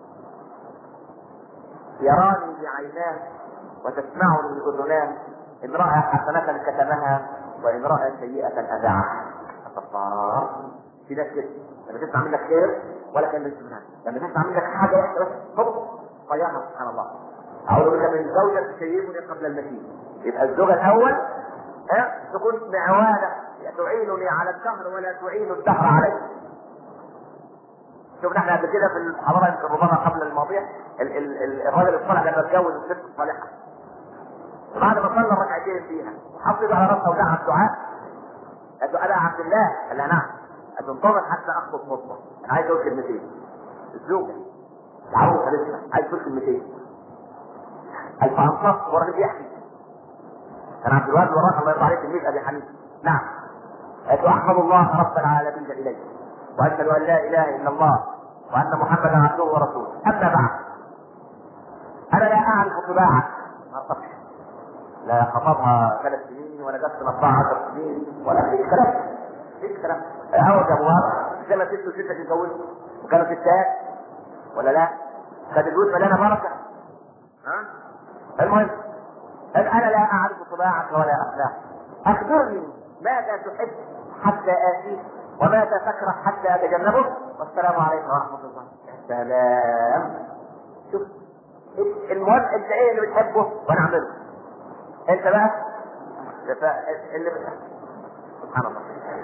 يراني بعيناه وتسمعني باذناه، ان راى حسنة كتمها وان راى سيئة اذاعها. الله، في ناس كده لما تسمع منك خير ولا كان منها، لما تسمع منك حاجه واحده بس طب طيرها. سبحان الله. اعوذ بك من زوجة تسيبني قبل المسيح. يبقى الزوجة الاول ها تكون معوانة تعينني على الدهر ولا تعين الدهر علي. شوفنا احنا قبل كده في الحضاره يمكن ربما قبل الماضيه ال- ال- ال- الراجل الصالح لما اتجوز الست الصالحه بعد ما صلى ركعتين فيها حافظ على راسها ودعا الدعاء. قال له انا عبد الله، قال لها نعم. قال له انتظر حتى اخطب خطبه، انا عايز اقول كلمتين. الزوجه العروسه لسه عايز تقول كلمتين. قال فانصت والراجل بيحكي كان عبد الوهاب وراك الله يرضى عليه تلميذ ابي حنيفه. نعم. قالت له احمد الله رب العالمين اليك واشهد ان لا اله الا الله وان محمدا عبده ورسوله، اما بعد انا لا اعرف طباعك. ما صبح لا خطبها ثلاث سنين ولا جبت مطبعها عشر سنين ولا في كلام في كلام. اول ابواب زي ما ست وستة تتجوزوا وكانوا ستات ولا لا؟ كانت الجوز مليانه بركه. ها؟ المهم قال انا لا اعرف طباعك ولا اخلاقك، اخبرني ماذا تحب حتى اتيك وماذا تكره حتى اتجنبه، والسلام عليكم ورحمه الله. سلام. شوف المهم انت ايه اللي بتحبه وانا اعمله. انت بقى اللي بتحبه. سبحان الله.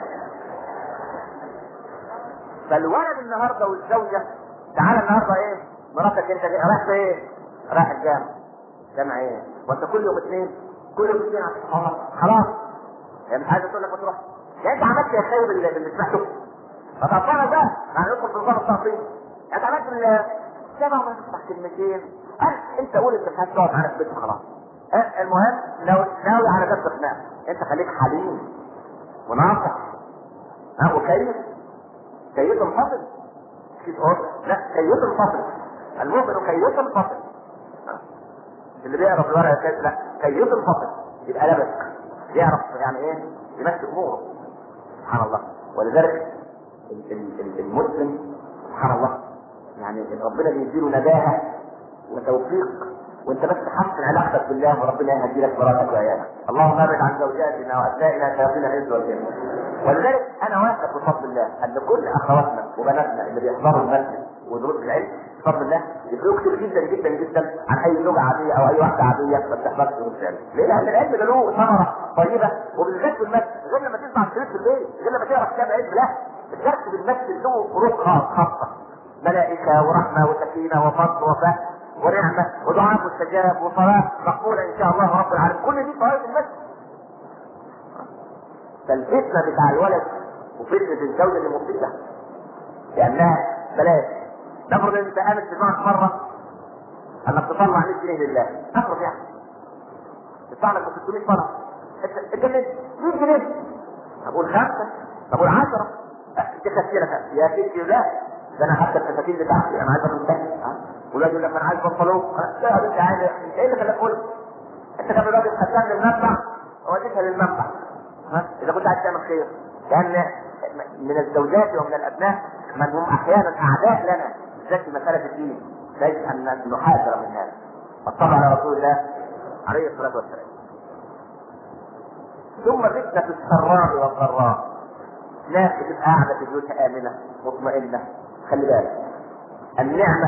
فالولد النهارده والزوجه تعالى النهارده ايه مراتك انت رايح فين؟ رايح الجامع. جامع ايه؟ وانت كل يوم اثنين كل يوم اثنين خلاص خلاص هي مش عايزه تقول لك ما تروح. يعني انت عملت يا خير اللي, اللي سمعته فتعطينا بقى يعني ندخل في نظام التعطيل. انت عملت السبع ما تفتح كلمتين أه؟ انت قول انت مش عايز تقعد معانا في البيت خلاص. أه؟ المهم ناوي ناوي على جد خناق. انت خليك حليم وناصح ها وكيف كيف الفصل كيف لا كيف الفصل المؤمن كيف الفصل اللي بيعرف الورقه كيف لا كيف الفصل يبقى لبس يعرف يعني ايه يمشي اموره. سبحان الله. ولذلك المسلم سبحان الله يعني ربنا بيديله نباهه وتوفيق وانت بس تحسن علاقتك بالله وربنا يهدي لك مراتك وعيالك. اللهم ابعد عن زوجاتنا وابنائنا شياطين الانس والجن. ولذلك انا واثق بفضل الله ان كل اخواتنا وبناتنا اللي بيحضروا المسجد ودروس العلم بفضل الله يفرقوا كتير جدا جدا جدا عن اي زوجه عاديه او اي واحده عاديه ما بتحضرش دروس العلم. ليه؟ لان العلم ده له ثمره طيبه وبالذات في المسجد غير لما تسمع الشريط في البيت غير لما تقرا كتاب علم. لا الدرس في المسجد له فروق خاصه ملائكه ورحمه وسكينه وفضل وفهم ونعمه ودعاء مستجاب وصلاه مقبوله ان شاء الله رب العالمين. كل دي فوائد المسجد. فالفتنه بتاع الولد وفتنه الزوجه دي مفيده لانها بلاش. نفرض انت قامت تدفعك مره انك تطلع مية جنيه لله نفرض يعني تدفع لك ب ستمية فرع انت انت مية جنيه اقول خمسه اقول عشرة تكسرك يا سيدي. لا ده انا حتى الفساتين بتاعتي انا عايز انتهي ولا يقول لك انا عايز بنطلون. لا انت عايز انت ايه اللي خلاك تقول انت كان راجل خدام للمنبع ووديتها للمنبع. ها اذا كنت عايز تعمل خير لان من الزوجات ومن الابناء من هم احيانا اعداء لنا بالذات في مساله الدين يجب ان نحاذر من هذا. والصلاه على رسول الله عليه الصلاه والسلام. ثم فتنه السراء والضراء. ناس بتبقى قاعده في بيوتها امنه مطمئنه. خلي بالك النعمه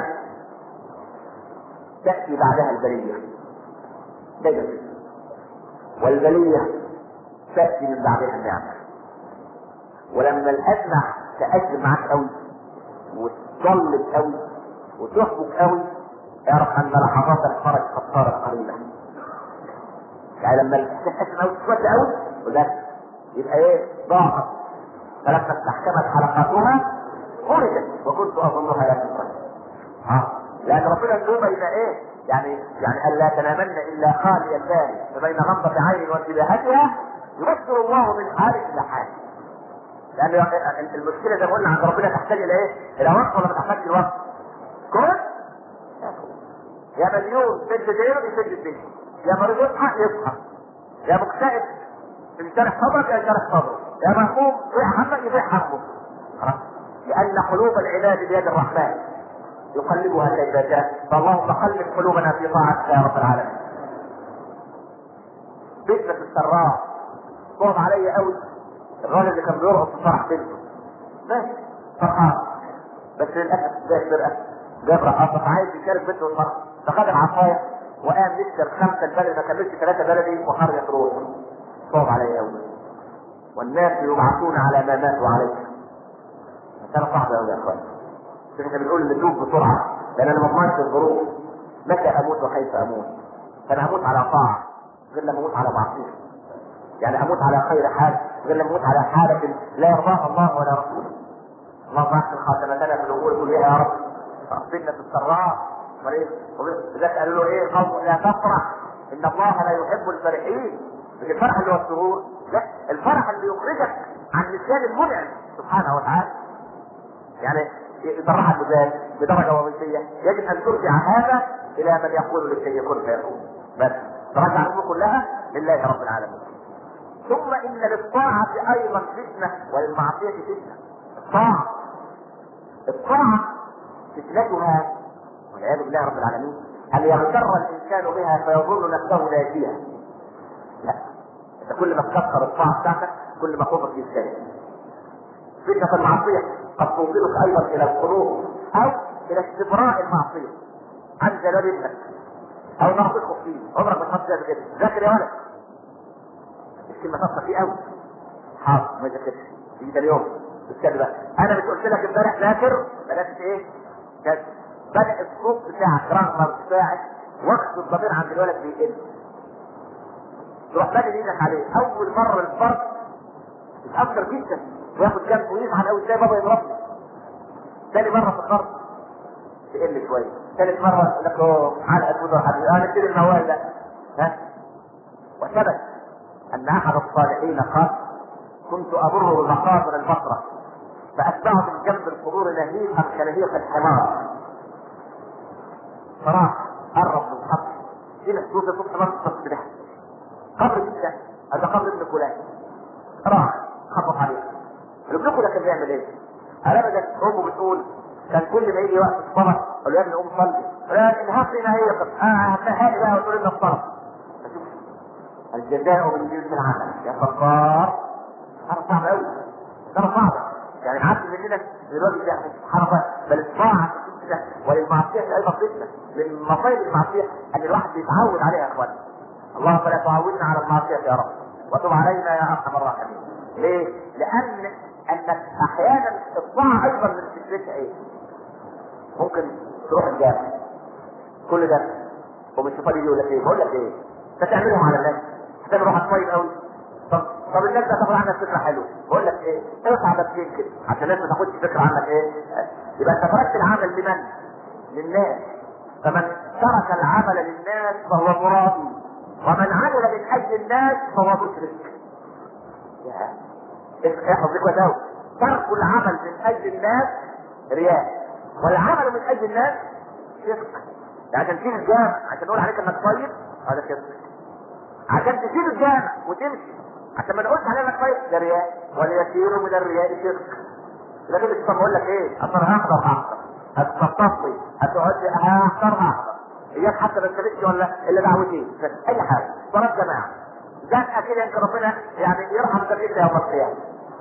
تاتي بعدها البليه دايما والبليه تاتي من بعدها النعمه. ولما الازمه تاجل معاك قوي وتضلل قوي وتحبك قوي اعرف ان لحظات الفرج قد صارت قليله. يعني لما تحس قوي تسود قوي وده يبقى ايه ضاعت. فلما استحكمت حلقاتها خرجت وكنت اظنها لا تخرج. ها لان ربنا التوبه يبقى ايه يعني يعني الا تنامن الا خالي البال فبين غمضة عين وانتباهتها يبصر الله من حال الى حال. لان المشكله زي ما قلنا عند ربنا تحتاج الى ايه؟ الى وقت ولا ما تحتاجش الوقت؟ كل يا مليون سد دينه يسد الدين، يا مريض يصحى يصحى، يا مكتئب ينشرح صدرك ينشرح صدره، يا مهموم يفيح همك يفيح همه. خلاص؟ لان قلوب العباد بيد الرحمن يقلبها كيف شاء، فاللهم قلب قلوبنا في طاعتك يا رب العالمين. فتنة السراء صعب علي قوي الراجل اللي كان بيرقص في فرح بنته، ماشي فرحان بس للاسف زي الفرقه جاب رقاصه عايز يشارك بنته الفرح، فخد العصايه وقام يكسر خمسه البلد ما كملش ثلاثه بلدي وخرج روح. صعب علي قوي والناس يبعثون على ما ماتوا عليه. مسألة صعبة قوي يا اخوان. احنا بنقول نتوب بسرعه لان انا ما اضمنش الظروف متى اموت وكيف اموت. فانا اموت على طاعه غير لما اموت على معصيه. يعني اموت على خير حال غير لما اموت على حاله لا يرضاها الله ولا رسوله. اللهم احسن خاتمتنا في الامور كلها يا رب. فتنة السراء ولذلك قالوا له ايه؟ قوم لا تفرح ان الله لا يحب الفرحين. مش الفرح اللي هو السرور، لا الفرح اللي يخرجك عن نسيان المنعم سبحانه وتعالى. يعني يفرحك بذلك بدرجه وظيفيه يجب ان ترجع هذا الى من يقول للشيء يكون فيكون. بس ترجع الامور كلها لله رب العالمين. ثم ان للطاعه ايضا فتنه وللمعصيه فتنه. الطاعه الطاعه فتنتها والعياذ بالله رب العالمين ان يغتر الانسان بها فيظن نفسه ناجيا. لا، انت كل ما تكثر الطاعه بتاعتك كل ما خوفك يزداد. فتنه المعصيه قد توصلك ايضا الى القنوط او الى استبراء المعصيه عن جلال ابنك او ناقصك فيه. عمرك ما تحط كده ذاكر يا ولد الكلمه تصل فيه قوي حاضر ما ذاكرش يجي ده اليوم بالكلمه بقى. انا مش قلت لك امبارح ذاكر بلاش ايه كده بدأ الصوت بتاعك رغم بتاعك وقت الضمير عند الولد بيقل تروح بادئ ايدك عليه. اول مره الفرد يتاثر جدا وياخد جنبه ويزعل قوي ازاي بابا يضربني. ثاني مره في الفرد تقل شويه، ثالث مره يقول لك اه علقه وضع حبيبي انا نبتدي الموال ده ها. وثبت ان احد الصالحين قال كنت امر بمقابر البصره فاتبعت من جنب القبور نهيقا كنهيق الحمار فراح قرب من القبر سمع صوت صوت حمار تصف ده قبر جدا هذا قبر ابن فلان. راح خبط عليه ابنكم ده كان بيعمل ايه؟ قال ابدا امه بتقول كان كل ما يجي وقت الصلاه قال له يا ابني قوم صلي قال انهاق لي نهيقا اه هتنهاقي بقى وتقول لنا الصلاه. الجزاء من جنس العمل يا صفار. حرف صعب قوي حرف صعب يعني عبد مننا دلوقتي ده حرف بل الطاعه فتنه وللمعصيه ايضا فتنه. من مصايب المعصيه ان الواحد بيتعود عليها يا اخوان. اللهم لا تعودنا على المعصيه يا رب وتب علينا يا ارحم الراحمين. ليه؟ لان انك احيانا الطاعه ايضا من فتنتها ايه؟ ممكن تروح الجامع كل ده ومش فاضي يقول لك ايه؟ بقول لك ايه؟ انت تعملهم على الناس هتعمل روحك طيب قوي. طب طب الناس هتاخد عنك فكره حلوه بقول لك ايه؟ ارفع بابتين كده عشان الناس ما تاخدش فكره عنك ايه؟ يبقى انت تركت العمل لمن؟ للناس. فمن ترك العمل للناس فهو مرائي ومن عمل من اجل الناس فهو مشرك. يا احفظ لك كويس قوي. ترك العمل من اجل الناس رياء والعمل من اجل الناس شرك. يعني عشان تسيب الجامع عشان نقول عليك انك طيب هذا شرك. عشان تسيب الجامع وتمشي عشان ما نقولش عليك طيب ده رياء وليسير من الرياء شرك. لكن مش بقول لك ايه اصل هحضر هحضر هتخططي هتقعد هحضر هحضر اياك حتى ما تستفدش ولا الا دعوتين اي حاجه صلاه جماعه زنقه كده يمكن ربنا يعني يرحم ذنبك يوم القيامه.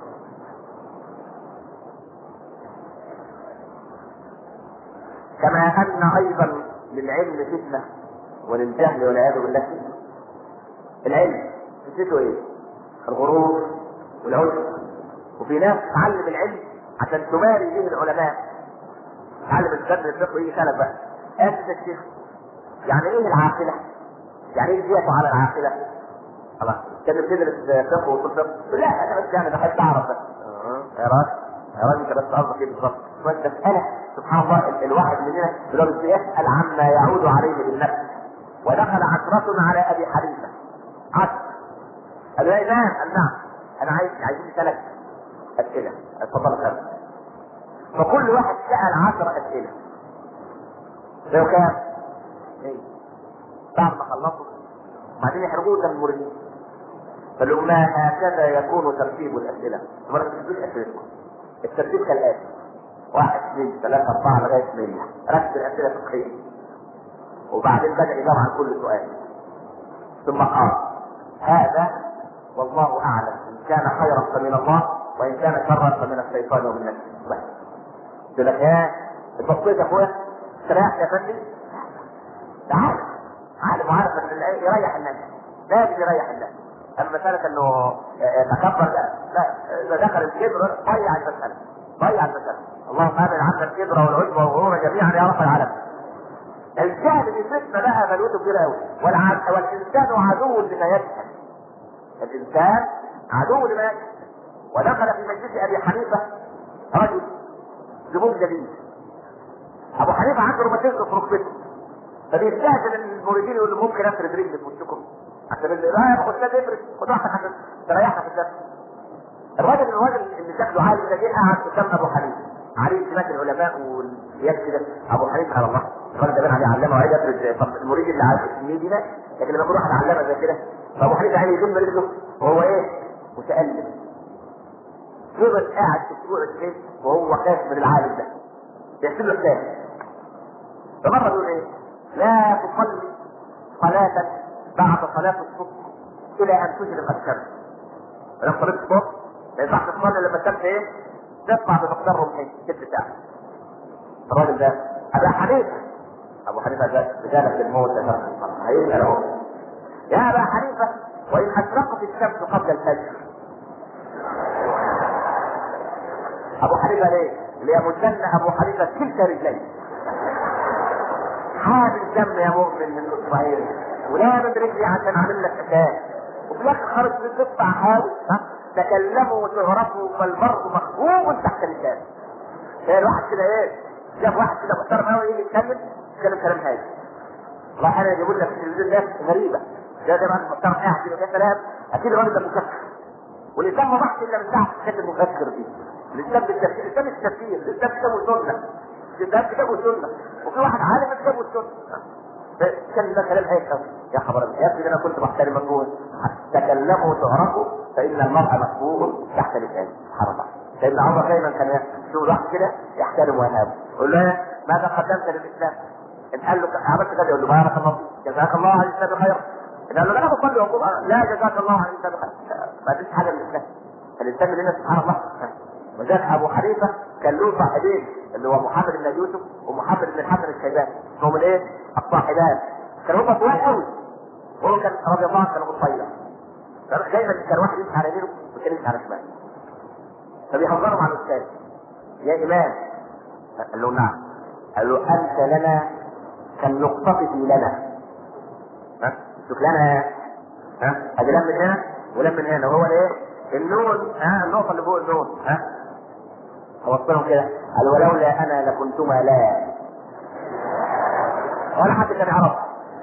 كما ان ايضا للعلم فتنه وللجهل والعياذ بالله فتنه. العلم فتنته ايه؟ الغرور والعجب. وفي ناس تعلم العلم عشان تماري به العلماء. تعلم الفن الفقه يجي سلف بقى انت الشيخ يعني ايه العاقله؟ يعني ايه زياده على العاقله؟ خلاص كان بتدرس فقه وصول فقه لا انا بس يعني بحب اعرف بس اه يا راجل يا راجل انت بس قصدك ايه بالظبط؟ شويه مساله سبحان الله ال- الواحد مننا دلوقتي يسال عما يعود عليه بالنفس. ودخل عشرة على ابي حنيفه عشر قال يا امام قال نعم انا عايز عايزين ثلاث اسئله اتفضل خير. فكل واحد سال عشر اسئله لو كان ايه بعد ما خلصوا بعدين يحرقوه قدام المريدين. قال لهم ما هكذا يكون ترتيب الاسئله. ما ترتبوش اسئلتكم. الترتيب كالاتي: واحد اثنين ثلاثة أربعة لغاية مية. ركز الأسئلة الفقهية. وبعدين بدأ يجاوب عن كل سؤال. ثم قال: هذا والله أعلم، إن كان خيرا فمن الله وإن كان شرا فمن الشيطان ومن نفسه. بس. قلت لك يا البسيط يا أخويا استريحت يا فندم؟ تعال عالم وعارف إن يريح الناس. لازم يريح الناس. أما مسألة إنه تكبر لا لا إذا دخل الكبر ضيع المسألة. ضيع المسألة. اللهم آمن عنا الكبر والعجب والغرور جميعا يا رب العالمين. الجهل بفتنة لها بلوته كبيرة أوي. والإنسان عدو لما يجهل. الإنسان عدو لما يجهل. ودخل في مجلس أبي حنيفة رجل زبون جديد. أبو حنيفة عنده روماتيزم في ركبته. فبيستهزئ المريدين يقول له ممكن أفرد رجلي في وشكم عشان اللي لا ياخد ده افرد خد واحدة عشان تريحنا في الدم. الراجل الراجل اللي شكله عالي ده جه قعد قدام ابو حنيفه عليه سمات العلماء والسياد كده. ابو حنيفه على الله الراجل ده بين عليه علامه وعايز يفرد. طب المريد اللي عارف السنين دي لكن لما يكون واحد علامه زي كده فابو حنيفه عايز يجم رجله وهو ايه متالم. فضل قاعد اسبوع اثنين وهو خايف من العالم ده يحسب له الثاني. فمره يقول ايه لا تصلي صلاه بعد صلاه الصبح الى ان تشرق الشمس. فلما صليت الصبح ما ينفعش تصلي لما الشمس ايه تطلع بمقدار رمحين ست ساعات. الراجل ده ابو حنيفه ابو حنيفه ده رجاله الموت هيسال اهو يا ابا حنيفه وان اشرقت الشمس قبل الفجر. ابو حنيفه ليه؟ ليمدن ابو حنيفه كلتا رجليه. حامل دم يا مؤمن من اسرائيل ولا من رجلي عشان اعمل لك حكايه. وفي الاخر خرج من قطع حاول تكلموا وتعرفوا فالمرء مخبوب تحت اللسان. ايه الواحد كده ايه شاف واحد كده محترم قوي يجي يتكلم يتكلم كلام هادي. والله احيانا يجيبوا لك في التلفزيون ناس غريبه ده ده راجل محترم قاعد كده يا سلام اكيد الراجل ده مكفر. والاسلام ما ضحش الا من ساعه الحته المفكر دي. الاسلام بالتفكير الاسلام التفكير الاسلام كتابه وسنه. الاسلام كتابه وسنه وفي واحد عالم كتابه وسنه. كان ده كلام هيك يا خبر يا ابني انا كنت بحترم مجهول تكلموا وتعرفوا فان المرء مكبوب تحت لسانه. سبحان الله. سيدنا عمر دايما كان يشوف الواحد كده يحترم ويهابه يقول له ماذا قدمت للاسلام؟ ان قال له عملت كذا يقول له بارك الله جزاك الله عن الاسلام خيرا. ان قال له لا تصلي وقول لا جزاك الله عن الاسلام خيرا. ما فيش حاجه من الاسلام. الانسان لنا سبحان الله. وذاك ابو حنيفه كان له صاحبين اللي هو محمد بن يوسف ومحمد بن الحسن الشيباني هم الايه؟ الصاحبان. كانوا هم طوال قوي وهو كان رضي الله عنه كان قصير. دايما كان واحد يمشي على يمينه وكان يمشي على شماله. فبيحذروا مع الاستاذ يا امام. قال له نعم. قال له انت لنا كالنقطة في لنا. ها؟ شوف لنا ها؟ ادي لم من هنا ولم من هنا وهو الايه؟ النون ها النقطة اللي فوق النون ها؟ اوصلهم كده قال ولولا انا لكنتما لا. ولا حد كان يعرف.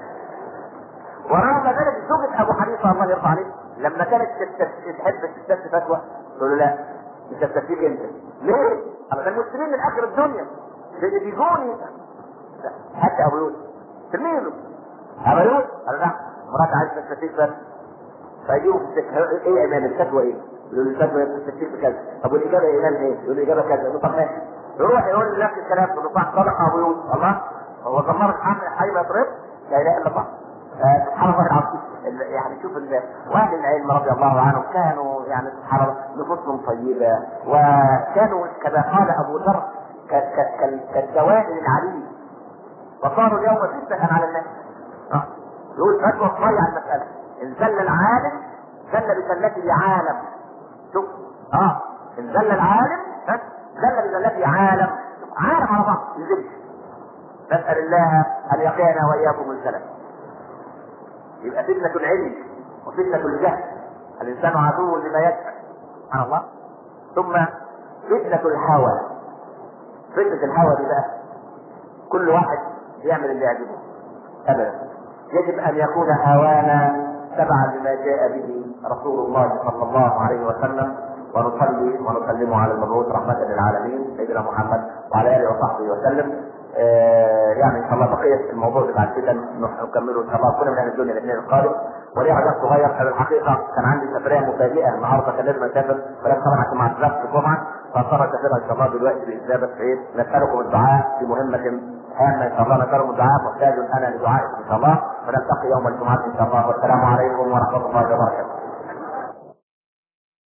ورغم ذلك زوجة ابو حنيفه الله يرضى عليه لما كانت تحب تستفتي فتوى تقول له لا مش هستفتيك انت. ليه؟ انا المسلمين من اخر الدنيا اللي بيجوني حتى ابو يوسف تلميذه ابو يوسف قال لا مرات عايز تستفتيك بس. فيجيبوا في السكه ايه يا امام الفتوى ايه؟ يقول له الفتوى تستفتيك بكذا. طب والاجابه يا امام ايه؟ يقول له الاجابه كذا. يقول له طب ماشي. يروح يقول نفس الكلام يقول له صح صدق ابو يوسف. الله هو ضمر حي ما يضرب لا اله الا الله. سبحان الله العظيم. يعني شوف واهل العلم رضي الله عنهم كانوا يعني سبحان الله نفوسهم طيبه وكانوا كما قال ابو ذر كالدوائر العليم وصاروا اليوم فتنة على الناس. اه يقول فتوى تضيع المساله. ان زل العالم زل بزلته عالم. شوف اه ان زل العالم زل بزلته عالم. عالم على بعض يزل. نسال الله ان يقينا واياكم الزلل. يبقى فتنة العلم وفتنة الجهل. الإنسان عدو لما يجهل سبحان الله. ثم فتنة الهوى. فتنة الهوى دي بقى كل واحد يعمل اللي يعجبه ابدا. يجب ان يكون هوانا تبعا لما جاء به رسول الله صلى الله عليه وسلم، ونصلي ونسلم على المبعوث رحمة للعالمين سيدنا محمد وعلى اله وصحبه وسلم. آه يعني ان شاء الله بقية الموضوع بتاع الفتن نكمله ان شاء الله كل من اهل الدنيا الاثنين القادم. وليه عجب صغير في الحقيقة كان عندي سفرية مفاجئة النهارده، كان لازم اسافر ولكن طبعا عشان مع الدراسة الجمعة فاضطر اسافرها ان شاء الله دلوقتي باجابة عيد. نسألكم الدعاء في مهمة هامة ان شاء الله، نسألكم الدعاء، محتاج انا لدعائكم ان شاء الله، ونلتقي يوم الجمعة ان شاء الله. والسلام عليكم ورحمة الله وبركاته.